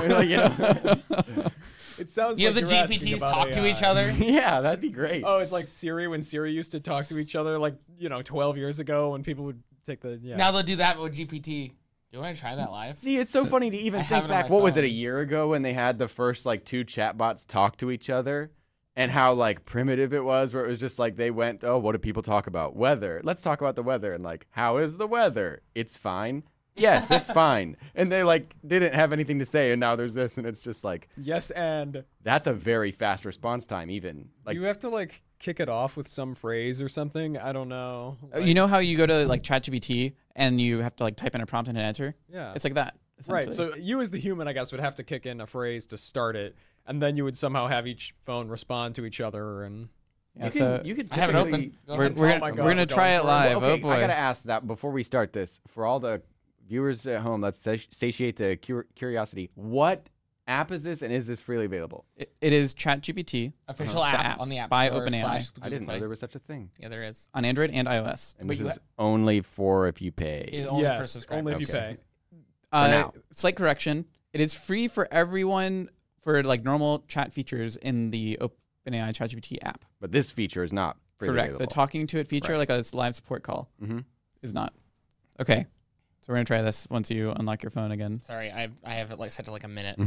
It sounds you like have the you're asking GPTs about talk AI. to each other. Yeah, that'd be great. Oh, it's like Siri when Siri used to talk to each other, like 12 years ago when people would take the. Yeah. Now they'll do that with GPT. Do you want to try that live? See, it's so funny to even think back. What was it, a year ago when they had the first like 2 chatbots talk to each other, and how like primitive it was, where it was just like they went, oh, what do people talk about? Weather. Let's talk about the weather, and like, how is the weather? It's fine. Yes, it's fine. And they like didn't have anything to say, and now there's this, and it's just like, yes, and that's a very fast response time. Even like you have to like kick it off with some phrase or something. I don't know. Like, you know how you go to like ChatGPT and you have to like type in a prompt and hit enter? Yeah, it's like that. Right. So you as the human, I guess, would have to kick in a phrase to start it, and then you would somehow have each phone respond to each other and. Yeah, you could I have it open. We're gonna try it live. Okay, oh boy! I gotta ask that before we start this. For all the viewers at home, let's satiate the curiosity. What app is this, and is this freely available? It is ChatGPT, official app on the App by Store OpenAI. I didn't know there was such a thing. Yeah, there is on Android and iOS. And this is only for if you pay. It's only for subscribers. Only if you pay. Now. Slight correction: it is free for everyone for like normal chat features in the OpenAI ChatGPT app. But this feature is not freely correct. available. The talking to it feature, like a live support call, is not. Okay, so we're gonna try this once you unlock your phone again. Sorry, I have it like set to like a minute.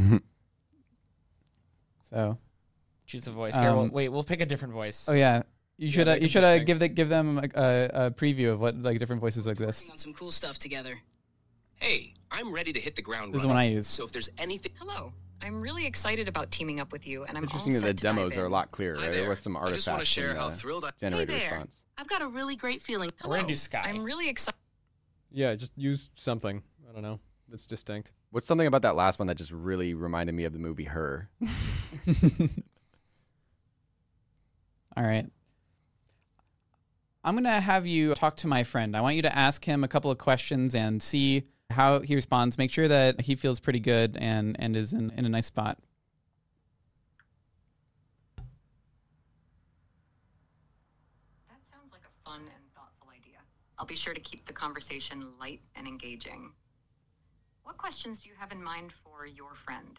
So choose a voice. Here, we'll pick a different voice. Oh yeah, you should give them a preview of what like different voices exist. On some cool stuff together. Hey, I'm ready to hit the ground running. This is the one I use. So if there's anything... Hello. I'm really excited about teaming up with you, and I'm interesting all that set the to dive demos are a in. lot clearer. Hi Right? there. There was some I artifacts. just want to share in how the thrilled I... generated Hey there. response. I've got a really great feeling. We're gonna do Sky. I'm really excited. Yeah, just use something. I don't know. That's distinct. What's something about that last one that just really reminded me of the movie Her? All right. I'm going to have you talk to my friend. I want you to ask him a couple of questions and see how he responds. Make sure that he feels pretty good and is in a nice spot. That sounds like a fun and thoughtful idea. I'll be sure to keep the conversation light and engaging. What questions do you have in mind for your friend?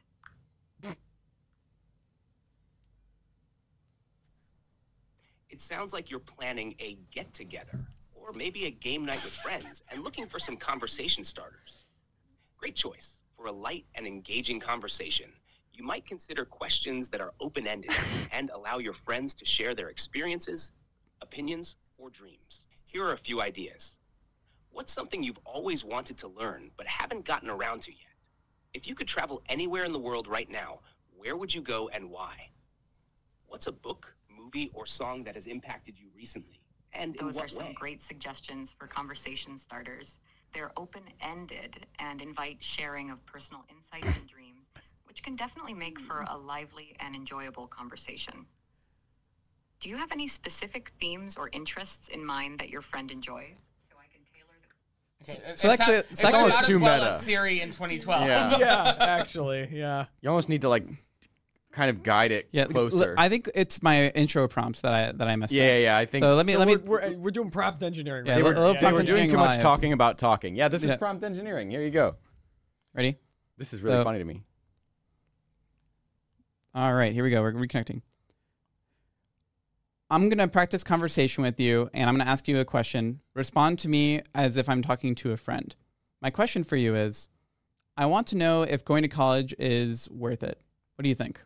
It sounds like you're planning a get-together, or maybe a game night with friends, and looking for some conversation starters. Great choice. For a light and engaging conversation, you might consider questions that are open-ended and allow your friends to share their experiences, opinions, or dreams. Here are a few ideas. What's something you've always wanted to learn but haven't gotten around to yet? If you could travel anywhere in the world right now, where would you go and why? What's a book, movie, or song that has impacted you recently? And in Those what are some way? great suggestions for conversation starters. They're open-ended and invite sharing of personal insights and dreams, which can definitely make for a lively and enjoyable conversation. Do you have any specific themes or interests in mind that your friend enjoys? So I can tailor the... Okay. So that's the- it's that's not almost as too well meta. as Siri in 2012. Yeah. Yeah, actually, yeah. You almost need to like kind of guide it closer. I think it's my intro prompt that I messed up. Yeah. I think So let me We're doing prompt engineering. Yeah, Right? a little they prompt were doing engineering too much live. talking about talking. Yeah, this is Yeah. prompt engineering. Here you go. Ready? This is really So- funny to me. All right, here we go. We're reconnecting. I'm going to practice conversation with you, and I'm going to ask you a question. Respond to me as if I'm talking to a friend. My question for you is, I want to know if going to college is worth it. What do you think?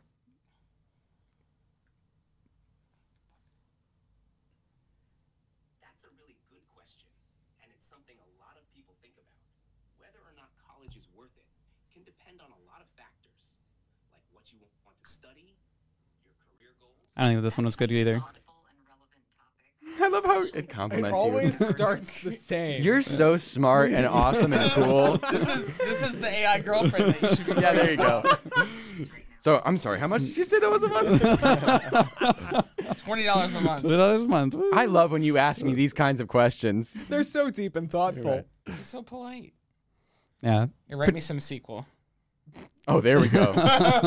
That's a really good question, and it's something a lot of people think about. Whether or not college is worth it can depend on a lot of factors, like what you want to study, your career goals. I don't think this one was good either. Thoughtful and relevant topic. I love how it It compliments always you. starts the same. You're so smart and awesome and cool. This is the AI girlfriend that you should be. Yeah, there you go. So I'm sorry. How much did you say that was a month? $20 a month. $20 a month. I love when you ask me these kinds of questions. They're so deep and thoughtful. You're so polite. Yeah. You write me some sequel. Oh, there we go.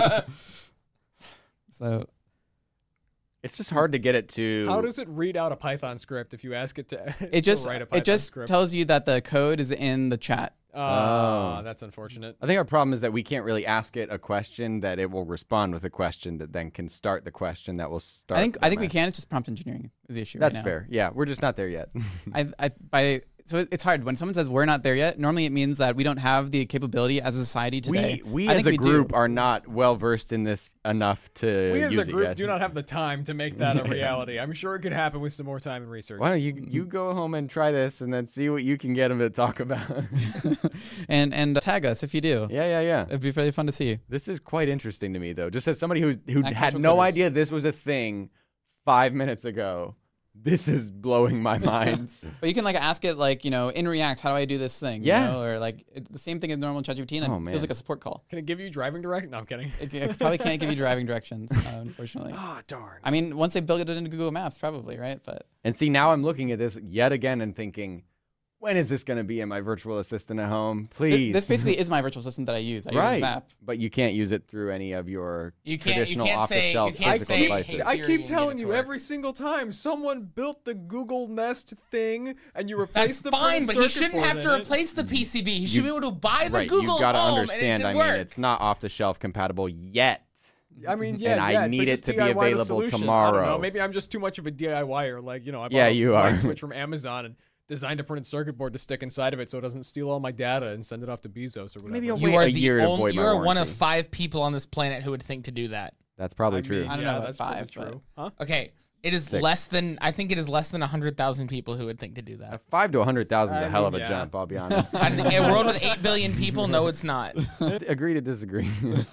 So It's just hard to get it to. How does it read out a Python script if you ask it to? it to write a Python script? tells you that the code is in the chat. Oh. That's unfortunate. I think our problem is that we can't really ask it a question that it will respond with a question that then can start the question that will start. I think the we mess. can. It's just prompt engineering is the issue. That's right now. fair. Yeah, we're just not there yet. By So it's hard when someone says we're not there yet. Normally, it means that we don't have the capability as a society today. We as a group are not well versed in this enough to. We as use a group it yet. do not have the time to make that a reality. I'm sure it could happen with some more time and research. Why don't you go home and try this, and then see what you can get them to talk about, and tag us if you do. Yeah. It'd be really fun to see. This is quite interesting to me, though. Just as somebody who had Casual no Coders. idea this was a thing 5 minutes ago. This is blowing my mind. But you can like ask it like, you know, in React, how do I do this thing? Yeah. You know? Or like the same thing as normal ChatGPT, and it feels like a support call. Can it give you driving direct? No, I'm kidding. It probably can't give you driving directions, unfortunately. Ah, darn. I mean, once they build it into Google Maps, probably, right? But And see, now I'm looking at this yet again and thinking, when is this going to be in my virtual assistant at home? Please. this basically is my virtual assistant that I use. I use this app. But you can't use it through any of your traditional you can't say- off-the-shelf you can't physical say, devices. "Hey, I Siri keep and get telling it to you work." every single time someone built the Google Nest thing and you replace That's the fine, printed but he circuit shouldn't board have in to it. replace the PCB. He should be able to buy the Right, Google you've got to Home understand. and it should work. It's not off-the-shelf compatible yet. I mean, yeah, And I yeah, need but it just to be DIY the available solution. I don't tomorrow. know, maybe I'm just too much of a DIYer. Like, you know, I bought Yeah, a you light are. switch from Amazon and designed a printed circuit board to stick inside of it so it doesn't steal all my data and send it off to Bezos or whatever. Maybe I'll You wait are a year to avoid you my are one of warranty. 5 people on this planet who would think to do that. That's probably I true. mean, I don't yeah, know about that's 5, probably true. Huh? Okay, it is 6. less than. I think it is less than 100,000 people who would think to do that. 5 to 100,000 is a I hell mean, of a yeah. jump, I'll be honest. In a world with 8 billion people, no, it's not. Agree to disagree.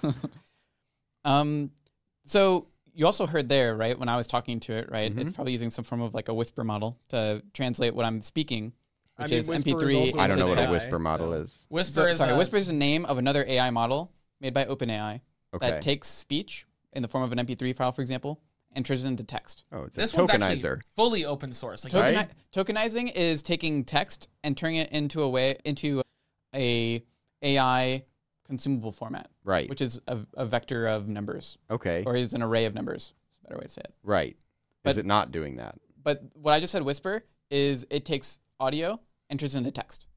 So you also heard there, right, when I was talking to it, right? Mm-hmm. It's probably using some form of like a whisper model to translate what I'm speaking, which I mean, is Whisper is MP3 also into I don't know what a AI, whisper model so- is. Whisper is Whisper is the name of another AI model made by OpenAI Okay. that takes speech in the form of an MP3 file, for example, and turns it into text. Oh, it's This a one's actually tokenizer. fully open source. Like, Right? Tokenizing is taking text and turning it into a AI consumable format, Right. which is a vector of numbers, Okay. or is an array of numbers. That's a better way to say it. Right. But- Is it not doing that? But what I just said, whisper, is it takes audio and turns it into text.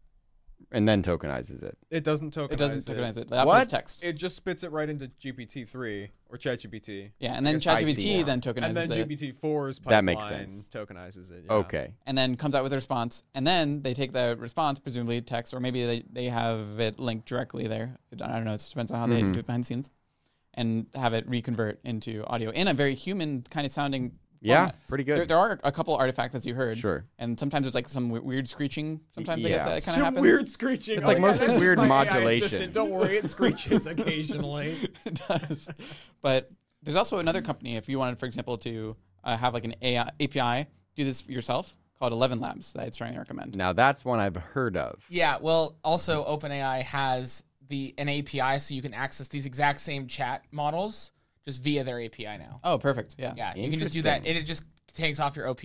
And then tokenizes it. It doesn't tokenize It doesn't tokenize it. The What? output's text. It just spits it right into GPT-3 or ChatGPT. Yeah, and then I see ChatGPT now. then tokenizes And then it, GPT-4's pipeline That makes sense. tokenizes it. Yeah. Okay. and then comes out with a response, and then they take the response, presumably text, or maybe they have it linked directly there. I don't know. It just depends on how they do it behind the scenes, and have it reconvert into audio in a very human kind of sounding. Yeah, format. pretty good. There are a couple artifacts, as you heard. Sure. And sometimes there's like some weird screeching. Sometimes I guess Yeah. that kind Some of happens. weird screeching. It's like mostly that's just weird my AI modulation. assistant. Don't worry, it screeches occasionally. It does. But there's also another company, if you wanted, for example, to have like an AI API, do this yourself, called 11 Labs, that I'd strongly recommend. Now that's one I've heard of. yeah. Well, also OpenAI has an API, so you can access these exact same chat models just via their API now. Oh, perfect. Yeah. Yeah, you can just do that. It just takes off your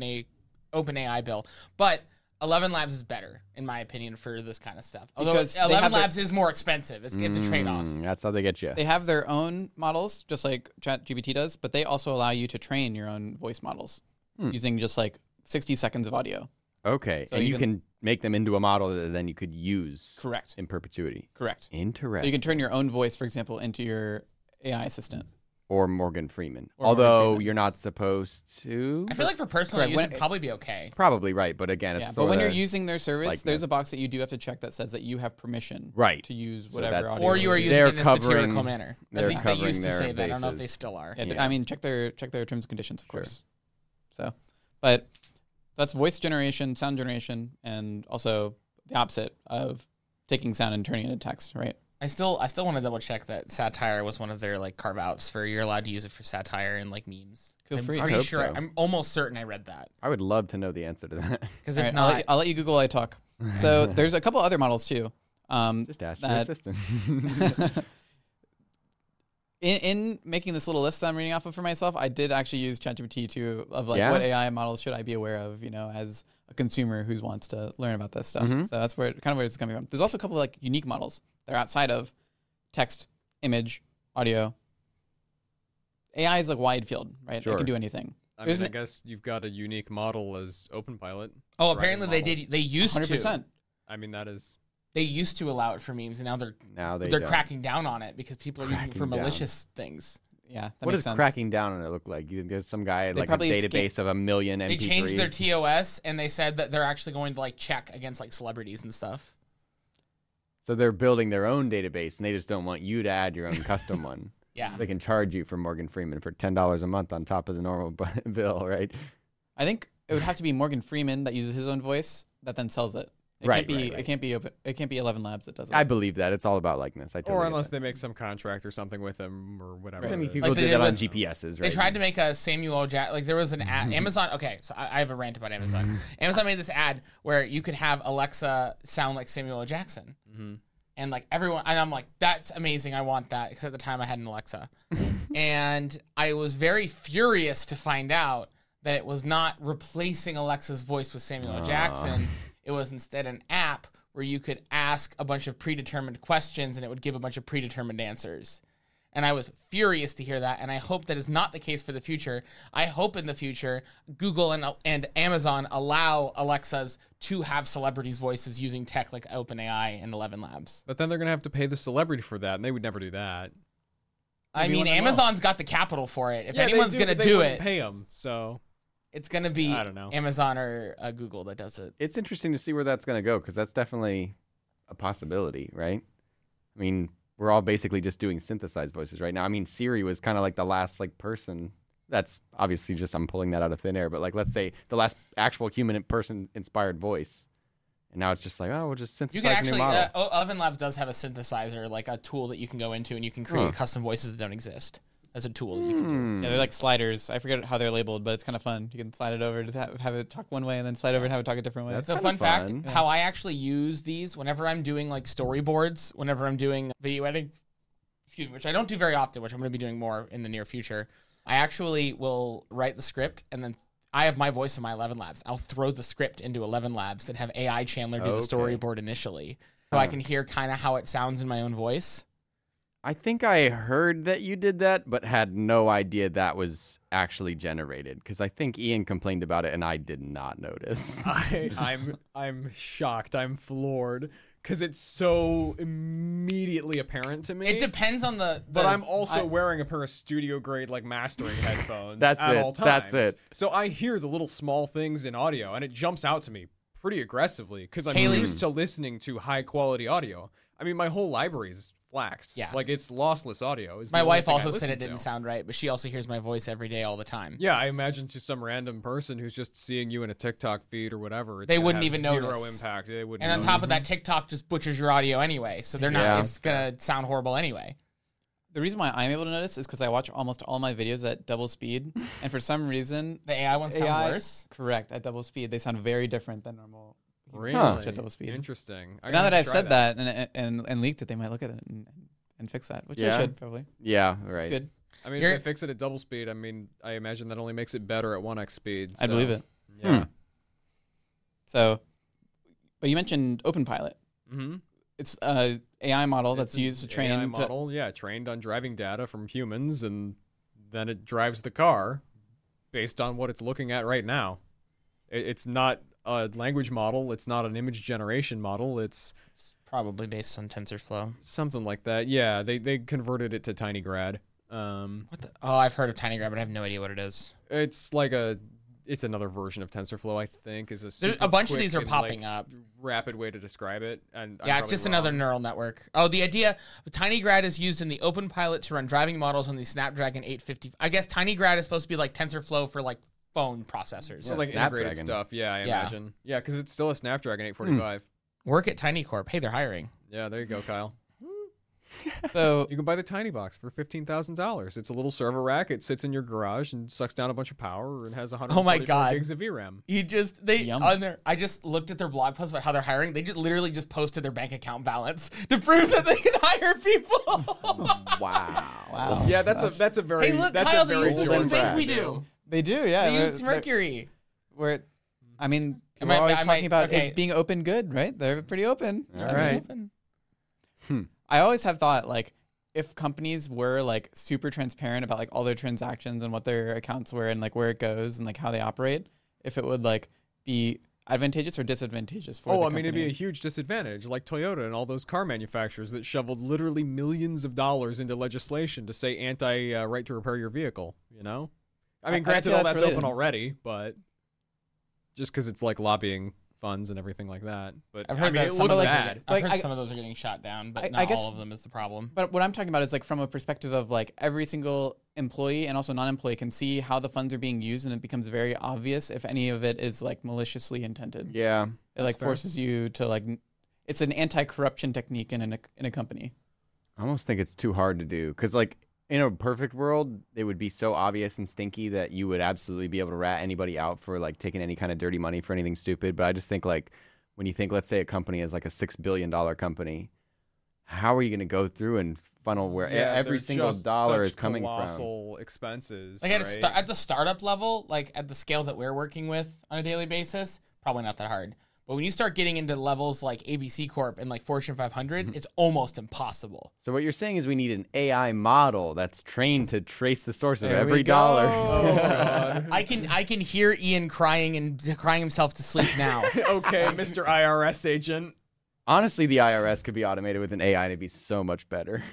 OpenAI bill. But 11 Labs is better, in my opinion, for this kind of stuff. Although Because they 11 have Labs is more expensive. It's a trade-off. That's how they get you. They have their own models, just like ChatGPT does, but they also allow you to train your own voice models using just like 60 seconds of audio. Okay. So and you you can make them into a model that then you could use Correct. in perpetuity. Correct. Interesting. So you can turn your own voice, for example, into your AI assistant. or Morgan Freeman. Or Although Morgan Freeman. you're not supposed to. I feel like for personal Correct. use, When- it'd probably be okay. Probably right, but again, it's Yeah, but sort when of you're using their service, like there's this. a box that you do have to check that says that you have permission Right. to use So whatever that's- audio. Or you are release. using They're it in a covering- satirical manner. they're At least they covering used to their say that. I don't know if they bases. still are. Yeah, Yeah. I mean, check their terms and conditions, of course. So, but that's voice generation, sound generation, and also the opposite of taking sound and turning it into text, right? I still want to double check that satire was one of their like carve outs for you're allowed to use it for satire and like memes. Feel I'm free. pretty I hope sure. so. I'm almost certain I read that I would love to know the answer to that. because All if right, not, I'll let you Google. I talk. So there's a couple other models too. Just ask your that- assistant. In making this little list that I'm reading off of for myself, I did actually use ChatGPT of like Yeah? what AI models should I be aware of, as a consumer who wants to learn about this stuff. Mhm. So that's where it's coming from. There's also a couple of like unique models that are outside of text, image, audio. AI is like wide field, right? It Sure. can do anything. I There's mean, I an- guess you've got a unique model as OpenPilot. oh, Driving apparently they model. did. They used 100%. to. I mean, that is. They used to allow it for memes, and now now they're don't. cracking down on it because people are using it for Cracking down. malicious things. Yeah. What does cracking down on it look like? There's some guy like a database of 1 million MP3s. They changed their TOS and they said that they're actually going to like check against like celebrities and stuff. So they're building their own database and they just don't want you to add your own custom one. Yeah. So they can charge you for Morgan Freeman for $10 a month on top of the normal bill, right? I think it would have to be Morgan Freeman that uses his own voice that then sells it. It can't be open. It can't be 11 Labs that does it. I believe that. It's all about likeness. Or unless they make some contract or something with him or whatever. I mean, people did that on GPSs, right? They tried to make a Samuel Jackson. Like there was an ad. Amazon. Okay, so I have a rant about Amazon. Amazon made this ad where you could have Alexa sound like Samuel L. Jackson. Mm-hmm. And like everyone, and I'm like, that's amazing. I want that. Because at the time I had an Alexa. And I was very furious to find out that it was not replacing Alexa's voice with Samuel L. Jackson. It was instead an app where you could ask a bunch of predetermined questions and it would give a bunch of predetermined answers. And I was furious to hear that, and I hope that is not the case for the future. I hope in the future Google and Amazon allow Alexas to have celebrities' voices using tech like OpenAI and 11 Labs. But then they're going to have to pay the celebrity for that, and they would never do that. I mean, Amazon's got the capital for it. If anyone's going to do it, pay them, so... It's going to be I don't know. Amazon or Google that does it. It's interesting to see where that's going to go because that's definitely a possibility, right? I mean, we're all basically just doing synthesized voices right now. I mean, Siri was kind of like the last like person. That's obviously just I'm pulling that out of thin air, but like let's say the last actual human person inspired voice. And now it's just like, oh, we'll just synthesize a new model. 11 Labs does have a synthesizer, like a tool that you can go into and you can create custom voices that don't exist. As a tool that you can do. Yeah, they're like sliders. I forget how they're labeled, but it's kind of fun. You can slide it over to have it talk one way and then slide over and have it talk a different way. That's so fun fact, how I actually use these whenever I'm doing like storyboards, whenever I'm doing video editing, which I don't do very often, which I'm going to be doing more in the near future. I actually will write the script and then I have my voice in my 11 Labs. I'll throw the script into 11 Labs and have AI Chandler do the storyboard initially. So I can hear kind of how it sounds in my own voice. I think I heard that you did that, but had no idea that was actually generated. Because I think Ian complained about it, and I did not notice. I'm shocked. I'm floored because it's so immediately apparent to me. It depends on the but I'm also wearing a pair of studio grade like mastering headphones. That's at it. all times. That's it. So I hear the little small things in audio, and it jumps out to me pretty aggressively because I'm used to listening to high quality audio. I mean, my whole library is FLACS. Yeah. Like, it's lossless audio. My wife also said it didn't sound right, but she also hears my voice every day all the time. Yeah, I imagine to some random person who's just seeing you in a TikTok feed or whatever, they wouldn't even zero notice. Impact. They wouldn't and on top of that, TikTok just butchers your audio anyway, so they're not. It's gonna sound horrible anyway. The reason why I'm able to notice is because I watch almost all my videos at double speed, and for some reason, the AI ones sound worse. Correct, at double speed, they sound very different than normal. Really? At double speed. Interesting. Now that I've said that and leaked it, they might look at it and fix that, which they should probably. Yeah, right. It's good. I mean, if they fix it at double speed, I mean, I imagine that only makes it better at 1x speed. So. I believe it. Yeah. So, but you mentioned OpenPilot. Mm-hmm. It's a AI model that's used to train. AI model, trained on driving data from humans, and then it drives the car based on what it's looking at right now. It's not a language model. It's not an image generation model. It's probably based on TensorFlow. Something like that. Yeah, they converted it to TinyGrad. What the? Oh, I've heard of TinyGrad, but I have no idea what it is. It's another version of TensorFlow, I think. A bunch of these are popping up. Rapid way to describe it. And yeah, it's just another neural network. Oh, the idea TinyGrad is used in the OpenPilot to run driving models on the Snapdragon 850. I guess TinyGrad is supposed to be like TensorFlow for like phone processors. Yeah, like integrated stuff. Yeah, I imagine. Yeah, because it's still a Snapdragon 845. Work at TinyCorp. Hey, they're hiring. Yeah, there you go, Kyle. So you can buy the Tiny Box for $15,000. It's a little server rack. It sits in your garage and sucks down a bunch of power and has 144 gigs of VRAM. I just looked at their blog post about how they're hiring. They just literally just posted their bank account balance to prove that they can hire people. Wow. Yeah, that's a very. Hey, look, that's Kyle, a very they use the same thing we do. They do, yeah. They use Mercury. I mean, we're always talking about it's being open good, right? They're pretty open. All right. I always have thought, like, if companies were, like, super transparent about, like, all their transactions and what their accounts were and, like, where it goes and, like, how they operate, if it would, like, be advantageous or disadvantageous for the company? It'd be a huge disadvantage, like Toyota and all those car manufacturers that shoveled literally millions of dollars into legislation to say right to repair your vehicle, you know? I mean, granted, all that's open already, but just because it's like lobbying funds and everything like that. But I've heard some of those are getting shot down, but not all of them is the problem. But what I'm talking about is like from a perspective of like every single employee and also non-employee can see how the funds are being used, and it becomes very obvious if any of it is like maliciously intended. Yeah, it like forces you to like. It's an anti-corruption technique in a company. I almost think it's too hard to do because like. In a perfect world, it would be so obvious and stinky that you would absolutely be able to rat anybody out for like taking any kind of dirty money for anything stupid. But I just think like when you think, let's say a company is like a $6 billion company, how are you going to go through and funnel where every single dollar is coming from? Colossal expenses. Like at the startup level, like at the scale that we're working with on a daily basis, probably not that hard. But when you start getting into levels like ABC Corp and like Fortune 500s, it's almost impossible. So what you're saying is we need an AI model that's trained to trace the source of every dollar. Oh, I can hear Ian crying himself to sleep now. Okay, Mr. IRS agent. Honestly, the IRS could be automated with an AI and it'd be so much better.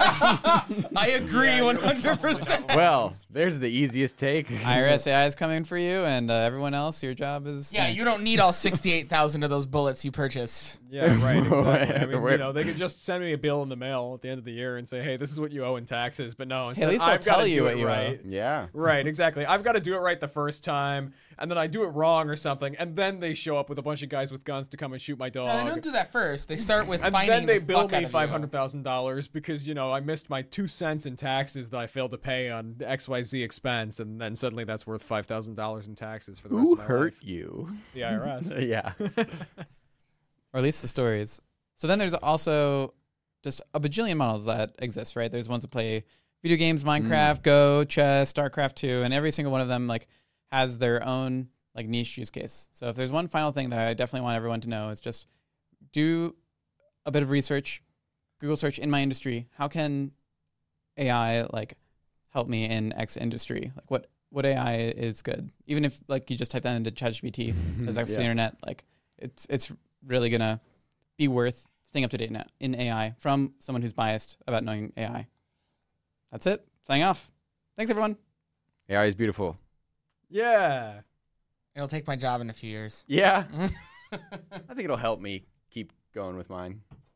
I agree 100%. Well, there's the easiest take. IRS AI is coming for you, and everyone else, your job is next. You don't need all 68,000 of those bullets you purchase. Yeah, right, exactly. I mean, they could just send me a bill in the mail at the end of the year and say, hey, this is what you owe in taxes. But no, instead, at least I'll tell you what you owe. Yeah. Right, exactly. I've got to do it right the first time, and then I do it wrong or something, and then they show up with a bunch of guys with guns to come and shoot my dog. No, they don't do that first. They start with and finding then they the bill fuck me out of you. $500,000 because I missed my 2 cents in taxes that I failed to pay on XYZ expense, and then suddenly that's worth $5,000 in taxes for the rest of my life. Who hurt you? The IRS. Yeah. Or at least the stories. So then there's also just a bajillion models that exist, right? There's ones that play video games, Minecraft, Go, chess, StarCraft 2, and every single one of them like has their own like niche use case. So if there's one final thing that I definitely want everyone to know, is just do a bit of research, Google search in my industry. How can AI like help me in X industry? Like what AI is good? Even if like you just type that into ChatGPT, as access to the internet, like it's really gonna be worth staying up to date in AI from someone who's biased about knowing AI. That's it. Signing off. Thanks, everyone. AI is beautiful. Yeah. It'll take my job in a few years. Yeah. I think it'll help me keep going with mine.